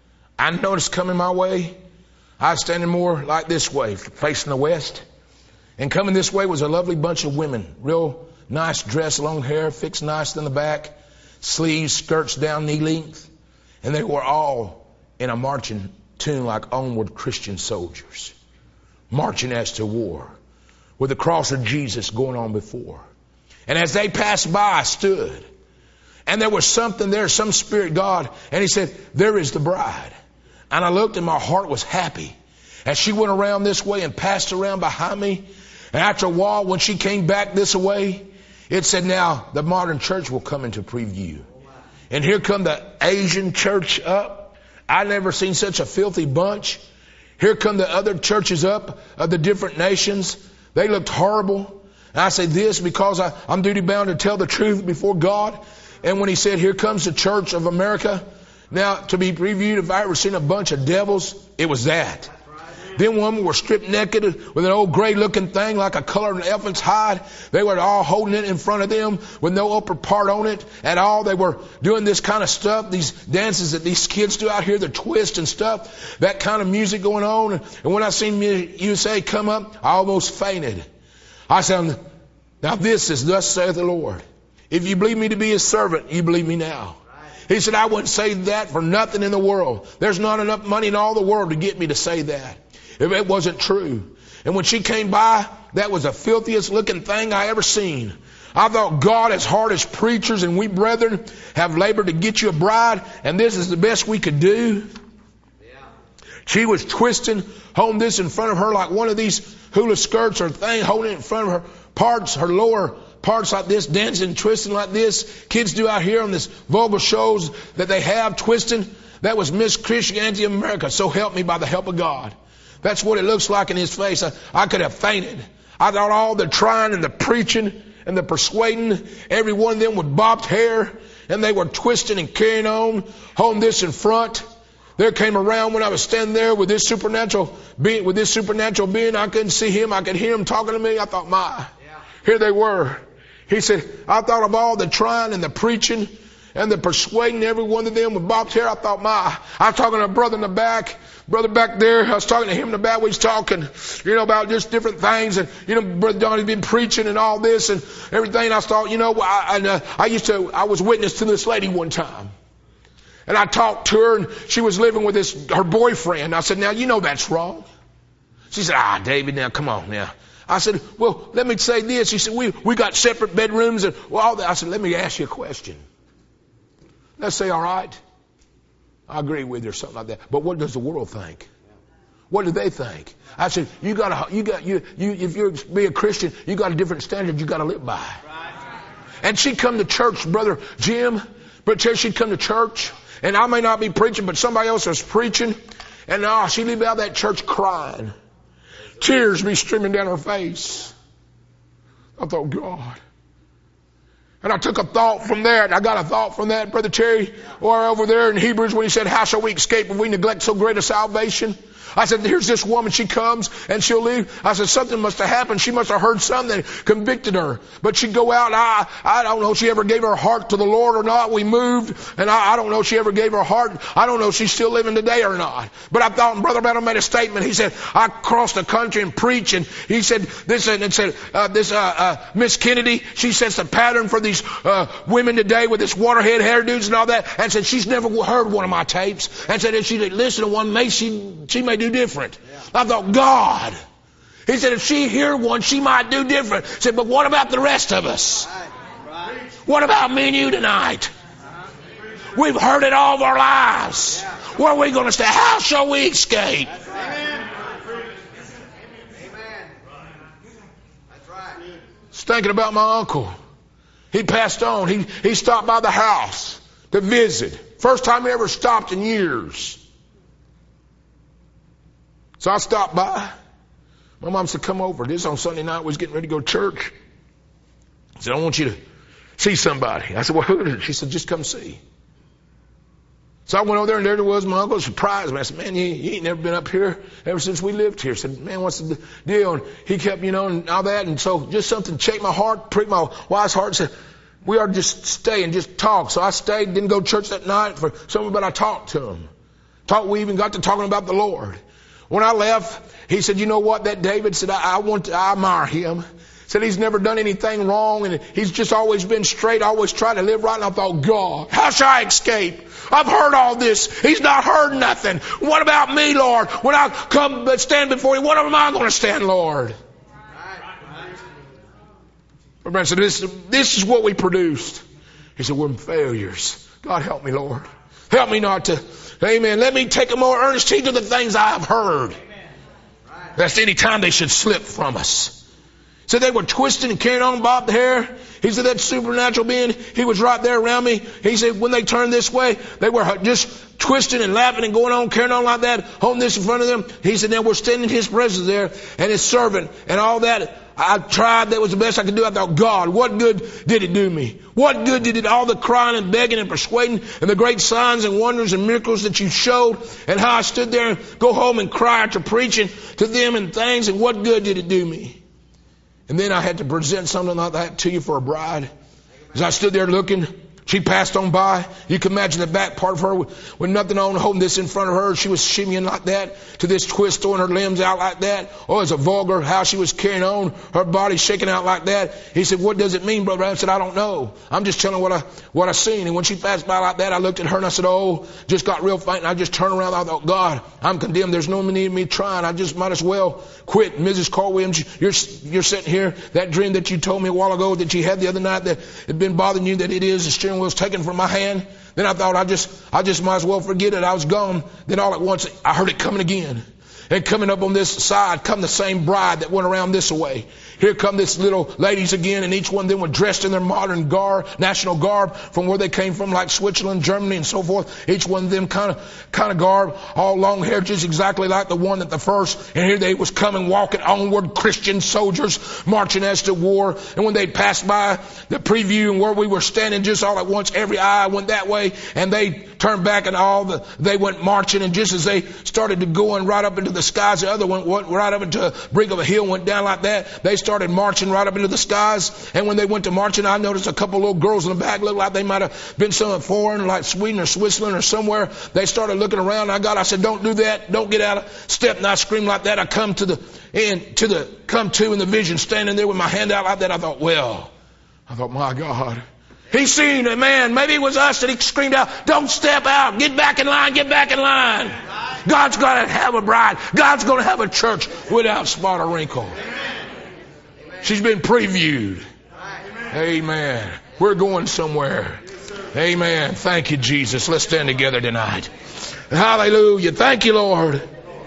I noticed coming my way, I was standing more like this way, facing the west. And coming this way was a lovely bunch of women, real nice dress, long hair, fixed nice in the back, sleeves, skirts down knee length. And they were all in a marching tune like onward Christian soldiers, marching as to war, with the cross of Jesus going on before. And as they passed by, I stood. And there was something there, some spirit God. And he said, there is the bride. And I looked and my heart was happy. As she went around this way and passed around behind me. And after a while, when she came back this way, it said, now the modern church will come into preview. And here come the Asian church up. I never seen such a filthy bunch. Here come the other churches up of the different nations. They looked horrible. And I say this because I, I'm duty bound to tell the truth before God. And when he said, here comes the Church of America. Now, to be previewed, if I ever seen a bunch of devils, it was that. Them women were stripped naked with an old gray looking thing like a colored elephant's hide. They were all holding it in front of them with no upper part on it at all. They were doing this kind of stuff, these dances that these kids do out here, the twist and stuff, that kind of music going on. And when I seen U S A come up, I almost fainted. I said, now this is thus saith the Lord. If you believe me to be his servant, you believe me now. He said, I wouldn't say that for nothing in the world. There's not enough money in all the world to get me to say that. If it wasn't true. And when she came by, that was the filthiest looking thing I ever seen. I thought, God, as hard as preachers and we brethren have labored to get you a bride, and this is the best we could do. Yeah. She was twisting, holding this in front of her like one of these hula skirts or thing, holding it in front of her parts, her lower parts like this, dancing, twisting like this. Kids do out here on this vulgar shows that they have, twisting. That was Miss Christianity America. So help me by the help of God. That's what it looks like in his face. I, I could have fainted. I thought all the trying and the preaching and the persuading, every one of them with bobbed hair, and they were twisting and carrying on, holding this in front. There came around when I was standing there with this supernatural being, with this supernatural being. I couldn't see him. I could hear him talking to me. I thought, my, here they were. He said, I thought of all the trying and the preaching and the persuading, every one of them with bobbed hair. I thought, my, I was talking to a brother in the back. Brother back there, I was talking to him in the back. We was talking, you know, about just different things. And, you know, Brother Donnie's been preaching and all this and everything. I thought, you know, I, and, uh, I used to, I was witness to this lady one time. And I talked to her and she was living with this, her boyfriend. I said, now, you know that's wrong. She said, ah, David, now, come on now. I said, well, let me say this. She said, we, we got separate bedrooms and well, all that. I said, let me ask you a question. Let's say, all right. I agree with you or something like that. But what does the world think? What do they think? I said, you got you got you you if you're be a Christian, you got a different standard you got to live by. Right. And she'd come to church, Brother Jim. But she'd come to church, and I may not be preaching, but somebody else was preaching, and oh, she'd leave out of that church crying, tears be streaming down her face. I thought, God. And I took a thought from that. I got a thought from that, Brother Terry, or over there in Hebrews when he said, how shall we escape if we neglect so great a salvation? I said, here's this woman, she comes and she'll leave. I said, something must have happened. She must have heard something that convicted her. But she'd go out and I, I don't know if she ever gave her heart to the Lord or not. We moved and I, I don't know if she ever gave her heart. I don't know if she's still living today or not. But I thought Brother Battle made a statement. He said, I crossed the country and preached, and he said this, and it said, uh, this, uh, uh, Miss Kennedy, she sets the pattern for these, uh, women today with this waterhead hairdos and all that, and said she's never heard one of my tapes, and said if she did listen to one, may she, she may do different. Yeah. I thought, God. He said, if she hear one, she might do different. He said, but what about the rest of us? Right. Right. What about me and you tonight? Uh-huh. We've heard it all of our lives. Yeah. Where are we going to stay? How shall we escape? That's right. Amen. That's right. I was thinking about my uncle. He passed on. He, he stopped by the house to visit. First time he ever stopped in years. So I stopped by. My mom said, come over. This on Sunday night. We was getting ready to go to church. I said, I want you to see somebody. I said, well, who is it? She said, just come see. So I went over there, and there it was. My uncle surprised me. I said, man, you, you ain't never been up here ever since we lived here. I said, man, what's the deal? And he kept, you know, and all that. And so just something shaped my heart, pricked my wife's heart, and said, we ought to just stay and just talk. So I stayed, didn't go to church that night for something, but I talked to him. Talked, we even got to talking about the Lord. When I left, he said, you know what, that David said, I, I want to, I admire him. Said he's never done anything wrong, and he's just always been straight, always tried to live right. And I thought, God, how shall I escape? I've heard all this. He's not heard nothing. What about me, Lord? When I come but stand before you, what am I going to stand, Lord? My brother said, this, this is what we produced. He said, we're failures. God help me, Lord. Help me not to, amen. Let me take a more earnest heed to the things I have heard. That's any time they should slip from us. So they were twisting and carrying on bobbed the hair. He said that supernatural being, he was right there around me. He said when they turned this way, they were just twisting and laughing and going on, carrying on like that, holding this in front of them. He said now we're standing in his presence there and his servant and all that. I tried. That was the best I could do. I thought, God, what good did it do me? What good did it, all the crying and begging and persuading and the great signs and wonders and miracles that you showed and how I stood there and go home and cry after preaching to them and things, and what good did it do me? And then I had to present something like that to you for a bride. As I stood there looking, she passed on by. You can imagine the back part of her with, with nothing on, holding this in front of her. She was shimmying like that to this twist, throwing her limbs out like that. Oh, it's a vulgar how she was carrying on, her body shaking out like that. He said, what does it mean, brother? I said, I don't know. I'm just telling what I what I seen. And when she passed by like that, I looked at her and I said, oh, just got real faint. And I just turned around. I thought, God, I'm condemned. There's no need of me trying. I just might as well quit. Missus Carl Williams, you're you're sitting here. That dream that you told me a while ago that you had the other night that had been bothering you, that it is the steering wheel's taken from my hand. Then I thought I just I just might as well forget it. I was gone. Then all at once I heard it coming again. And coming up on this side come the same bride that went around this way. Here come this little ladies again, and each one of them were dressed in their modern garb, national garb from where they came from, like Switzerland, Germany, and so forth. Each one of them kind of kind of garb, all long hair, just exactly like the one that the first. And here they was coming, walking onward, Christian soldiers marching as to war. And when they passed by the preview and where we were standing, just all at once, every eye went that way, and they turned back, and all the they went marching. And just as they started to go and right up into the skies, the other one went right up into a brink of a hill, went down like that. They started marching right up into the skies. And when they went to marching, I noticed a couple little girls in the back looked like they might have been somewhere foreign, like Sweden or Switzerland or somewhere. They started looking around. I got, I said, don't do that. Don't get out of step. And I screamed like that. I come to the end, to the, come to in the vision, standing there with my hand out like that. I thought, well, I thought, my God. He seen a man. Maybe it was us that he screamed out, don't step out. Get back in line. Get back in line. God's going to have a bride. God's going to have a church without spot or wrinkle. She's been previewed. Amen. We're going somewhere. Amen. Thank you, Jesus. Let's stand together tonight. Hallelujah. Thank you, Lord.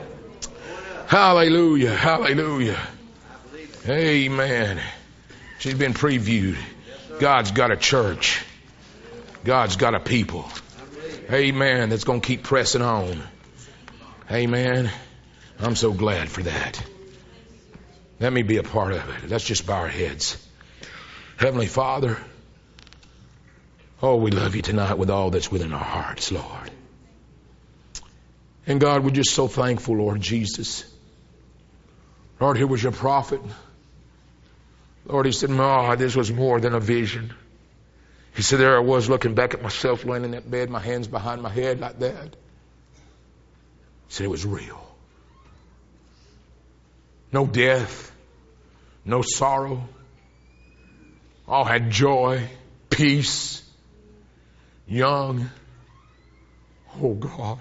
Hallelujah. Hallelujah. Amen. She's been previewed. God's got a church. God's got a people. Amen. That's going to keep pressing on. Amen. I'm so glad for that. Let me be a part of it. Let's just bow our heads. Heavenly Father, oh, we love you tonight with all that's within our hearts, Lord. And God, we're just so thankful, Lord Jesus. Lord, here was your prophet. Lord, he said, "Ma, this was more than a vision." He said, there I was looking back at myself laying in that bed, my hands behind my head like that. He said it was real. No death, no sorrow. All had joy, peace, young. Oh God.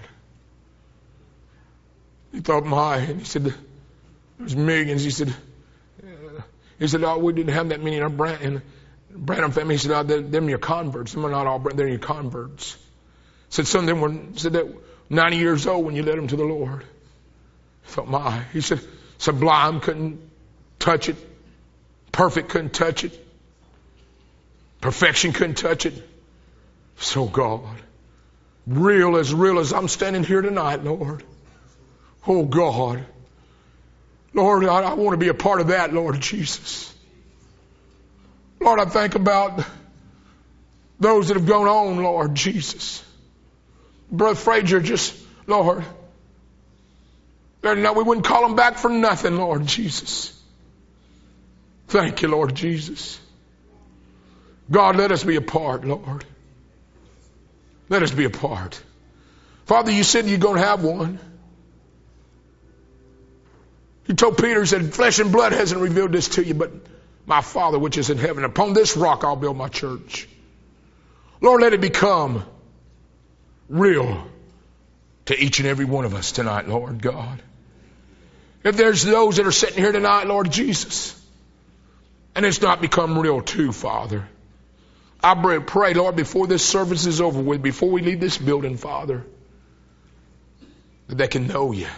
He thought, my, and he said, there's millions. He said, uh, he said, oh, we didn't have that many in our Brand, in Branham family. He said, oh, they're, them your converts. Them are not all, they're your converts. Said some of them were, said that ninety years old when you led them to the Lord. I thought, my, he said, sublime couldn't touch it. Perfect couldn't touch it. Perfection couldn't touch it. So God, real as real as I'm standing here tonight, Lord. Oh God, Lord, I, I want to be a part of that, Lord Jesus. Lord, I think about those that have gone on, Lord Jesus. Brother Frazier, just, Lord, we wouldn't call him back for nothing, Lord Jesus. Thank you, Lord Jesus. God, let us be a part, Lord. Let us be a part. Father, you said you're going to have one. You told Peter, said, flesh and blood hasn't revealed this to you, but my Father which is in heaven. Upon this rock I'll build my church. Lord, let it become real to each and every one of us tonight, Lord God. If there's those that are sitting here tonight, Lord Jesus, and it's not become real too, Father, I pray, Lord, before this service is over with, before we leave this building, Father, that they can know you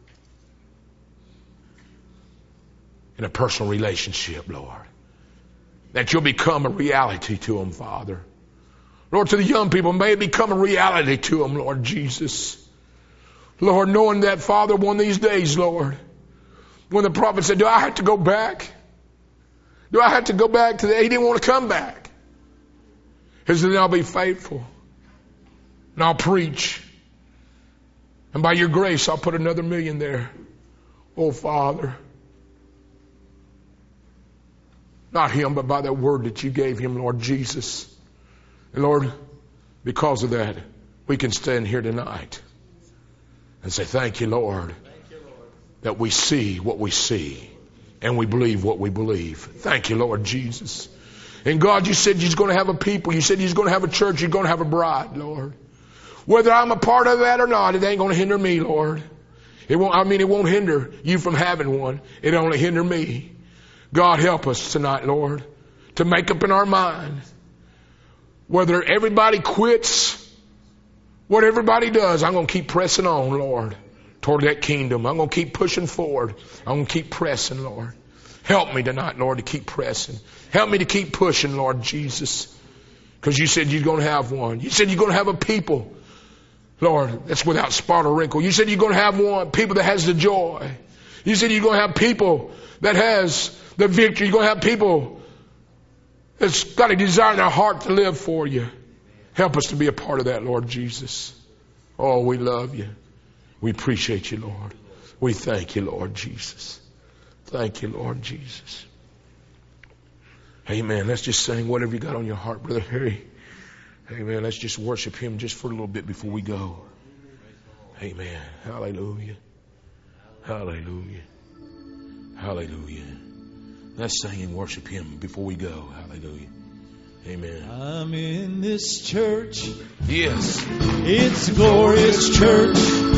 in a personal relationship, Lord. That you'll become a reality to them, Father. Lord, to the young people, may it become a reality to them, Lord Jesus. Lord, knowing that, Father, one of these days, Lord, when the prophet said, do I have to go back? Do I have to go back to the, he didn't want to come back. He said, then I'll be faithful. And I'll preach. And by your grace, I'll put another million there. Oh, Father. Not him, but by that word that you gave him, Lord Jesus. And Lord, because of that, we can stand here tonight and say, thank you, Lord, thank you, Lord, that we see what we see and we believe what we believe. Thank you, Lord Jesus. And God, you said you're going to have a people. You said you're going to have a church. You're going to have a bride, Lord. Whether I'm a part of that or not, it ain't going to hinder me, Lord. It won't, I mean, it won't hinder you from having one. It only hinder me. God, help us tonight, Lord, to make up in our mind whether everybody quits, what everybody does, I'm going to keep pressing on, Lord, toward that kingdom. I'm going to keep pushing forward. I'm going to keep pressing, Lord. Help me tonight, Lord, to keep pressing. Help me to keep pushing, Lord Jesus, because you said you're going to have one. You said you're going to have a people, Lord, that's without spot or wrinkle. You said you're going to have one, people that has the joy. You said you're going to have people that has the victory. You're going to have people that's got a desire in their heart to live for you. Help us to be a part of that, Lord Jesus. Oh, we love you. We appreciate you, Lord. We thank you, Lord Jesus. Thank you, Lord Jesus. Amen. Let's just sing whatever you got on your heart, Brother Harry. Amen. Let's just worship him just for a little bit before we go. Amen. Hallelujah. Hallelujah. Hallelujah. Let's sing and worship him before we go. Hallelujah. Amen. I'm in this church. Yes. It's a glorious church.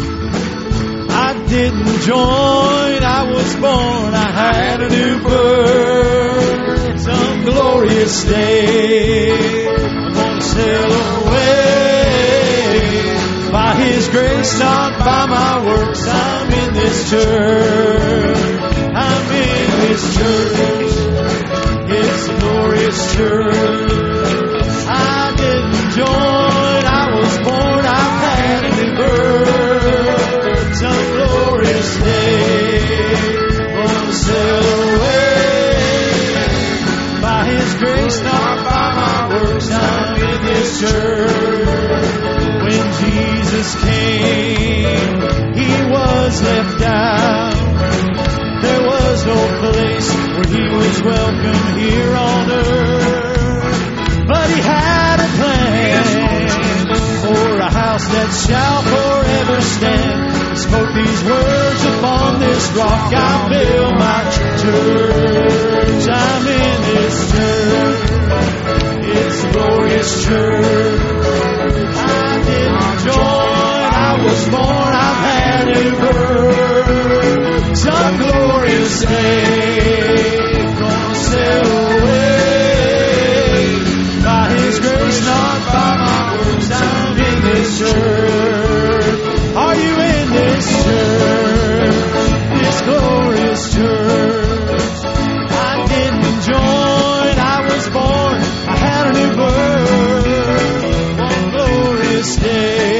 I didn't join, I was born, I had a new birth. Some glorious day, I'm gonna sail away. By His grace, not by my works, I'm in this church. I'm in this church. It's a glorious church. I didn't join, I was born, I've had a new birth. Some glorious day, gonna sail away. By His grace, not by my works, I'm in this church. When Jesus came, He was left out. There was no place where He was welcome here on earth. But He had a plan for a house that shall forever stand. He spoke these words, upon this rock I'll build my church. I'm in this church. It's a glorious church. I didn't join, I was born, I've had a birth. Some glorious day, gonna sail away. By His grace, not by my works, I'm in this church. Are you in this church? This glorious church. I didn't join, I was born, I had a new birth. One glorious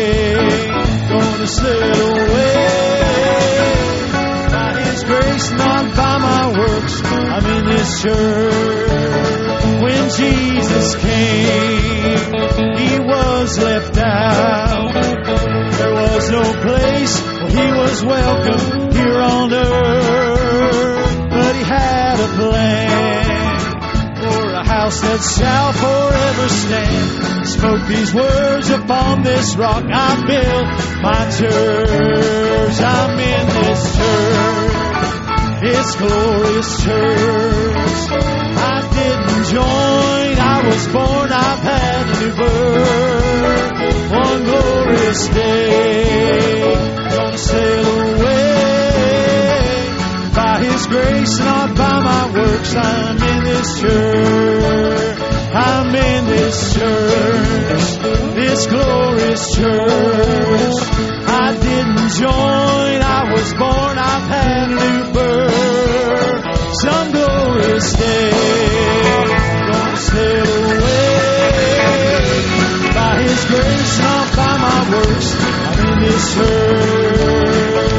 day, gonna sail away. By His grace, not church. When Jesus came, He was left out. There was no place where He was welcome here on earth. But He had a plan for a house that shall forever stand. Spoke these words upon this rock. I built my church. I'm in this church. It's glorious church. I didn't join, I was born, I've had a new birth. One glorious day, gonna sail away. By His grace, not by my works, I'm in this church. I'm in this church, this glorious church. I didn't join, I was born, I've had a new birth. Some glorious day, gonna sail away. By His grace, not by my works, I'm in this church.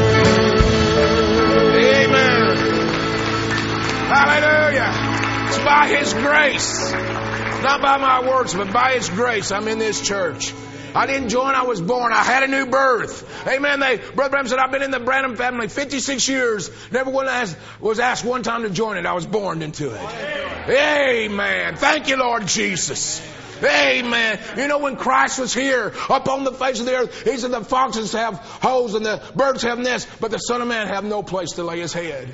Amen. Hallelujah. It's by His grace, not by my works, but by His grace, I'm in this church. I didn't join, I was born. I had a new birth. Amen. They, Brother Branham said, I've been in the Branham family fifty-six years. Never was asked, was asked one time to join it. I was born into it. Amen. Thank you, Lord Jesus. Amen. You know, when Christ was here up on the face of the earth, He said the foxes have holes and the birds have nests, but the Son of Man have no place to lay His head.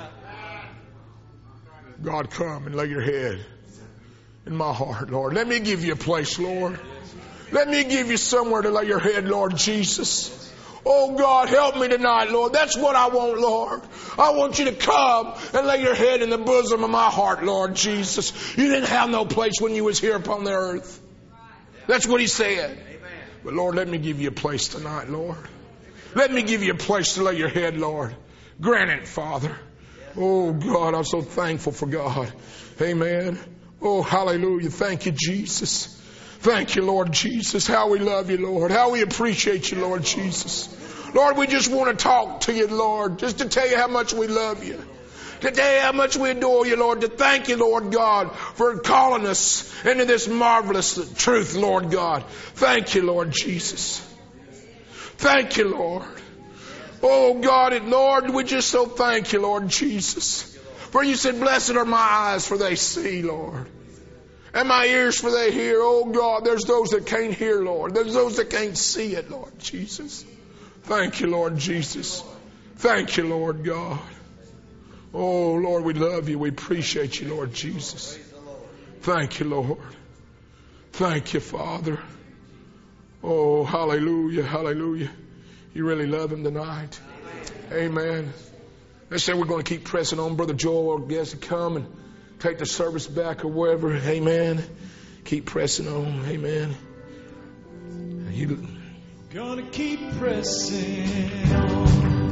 God, come and lay your head in my heart, Lord. Let me give you a place, Lord. Let me give you somewhere to lay your head, Lord Jesus. Oh, God, help me tonight, Lord. That's what I want, Lord. I want you to come and lay your head in the bosom of my heart, Lord Jesus. You didn't have no place when you was here upon the earth. That's what He said. But, Lord, let me give you a place tonight, Lord. Let me give you a place to lay your head, Lord. Grant it, Father. Oh, God, I'm so thankful for God. Amen. Oh, hallelujah. Thank you, Jesus. Thank you, Lord Jesus. How we love you, Lord. How we appreciate you, Lord Jesus. Lord, we just want to talk to you, Lord, just to tell you how much we love you. To tell you how much we adore you, Lord. To thank you, Lord God, for calling us into this marvelous truth, Lord God. Thank you, Lord Jesus. Thank you, Lord. Oh, God, and Lord, we just so thank you, Lord Jesus. For you said, blessed are my eyes, for they see, Lord. And my ears, for they hear. Oh, God, there's those that can't hear, Lord. There's those that can't see it, Lord Jesus. Thank you, Lord Jesus. Thank you, Lord God. Oh, Lord, we love you. We appreciate you, Lord Jesus. Thank you, Lord. Thank you, Father. Oh, hallelujah, hallelujah. You really love Him tonight. Amen. They say we're going to keep pressing on. Brother Joel, I guess, to come and take the service back or wherever. Amen. Keep pressing on. Amen. You... Gonna keep pressing on.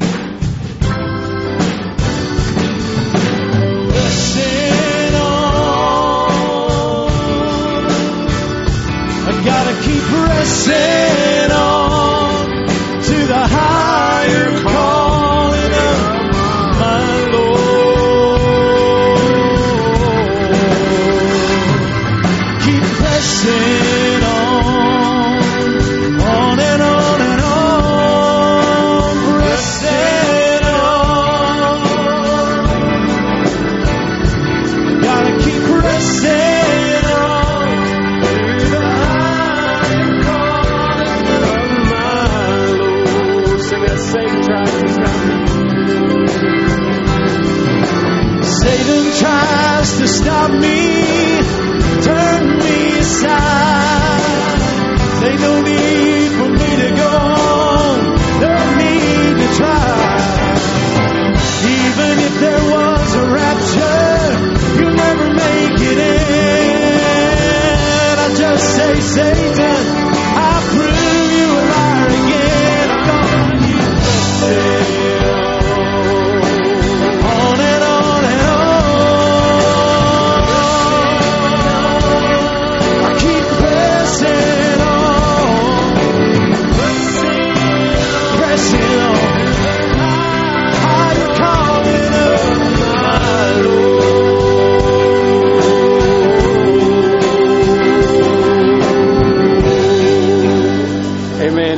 Pressing on. I gotta keep pressing on to the higher calling of my Lord. Keep pressing on, on and on and on, pressing on. Gotta keep pressing on to the higher calling of my Lord. Sing that Satan tries to stop me. Satan tries to stop me, turn me aside. Say no need for me to go on, no need to try. Even if there was a rapture, you'll never make it in. I just say, Satan, I'll prove you a liar again. I'm gonna keep pressing on and on and on. I keep pressing on, pressing on, higher calling of my Lord.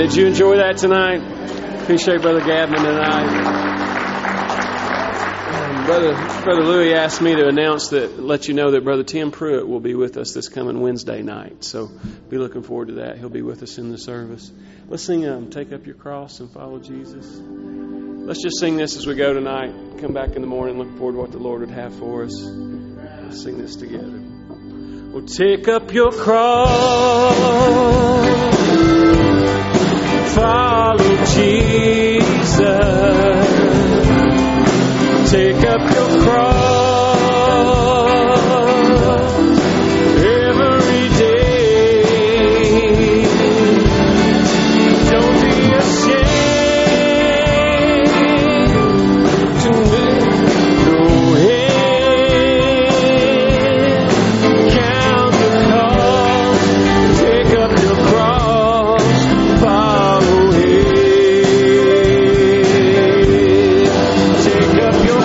Did you enjoy that tonight? Appreciate Brother Gavin tonight. Um, Brother Brother Louis asked me to announce that, let you know that Brother Tim Pruitt will be with us this coming Wednesday night. So be looking forward to that. He'll be with us in the service. Let's sing um, Take Up Your Cross and Follow Jesus. Let's just sing this as we go tonight. Come back in the morning, look forward to what the Lord would have for us. Let's sing this together. Well, take up your cross, follow Jesus. Take up your cross every day. Don't be ashamed to make no head. Count the cost. Take up your cross, follow Him. Take up your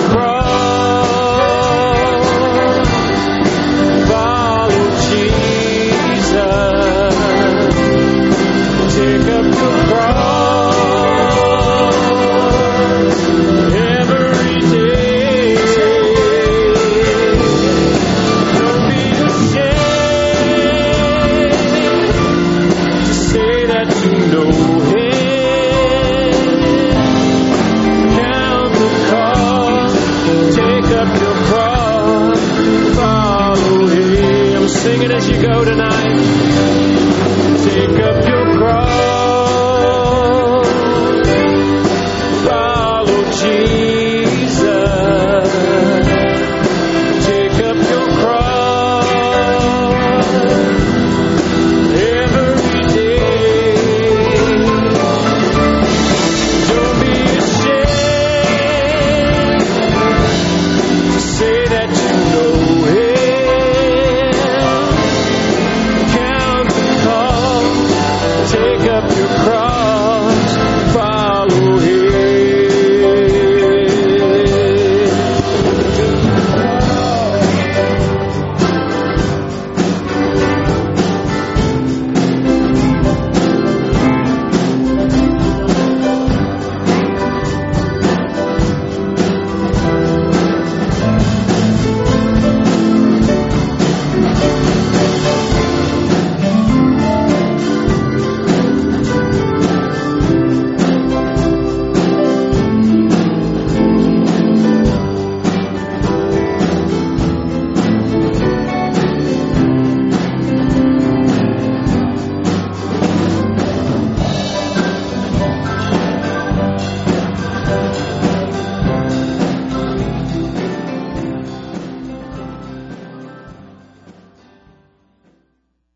cross, follow Jesus. Take up your cross every day. Don't be ashamed to say that you know Him. Count the cost. Take up your cross, follow Him. Sing it as you go tonight.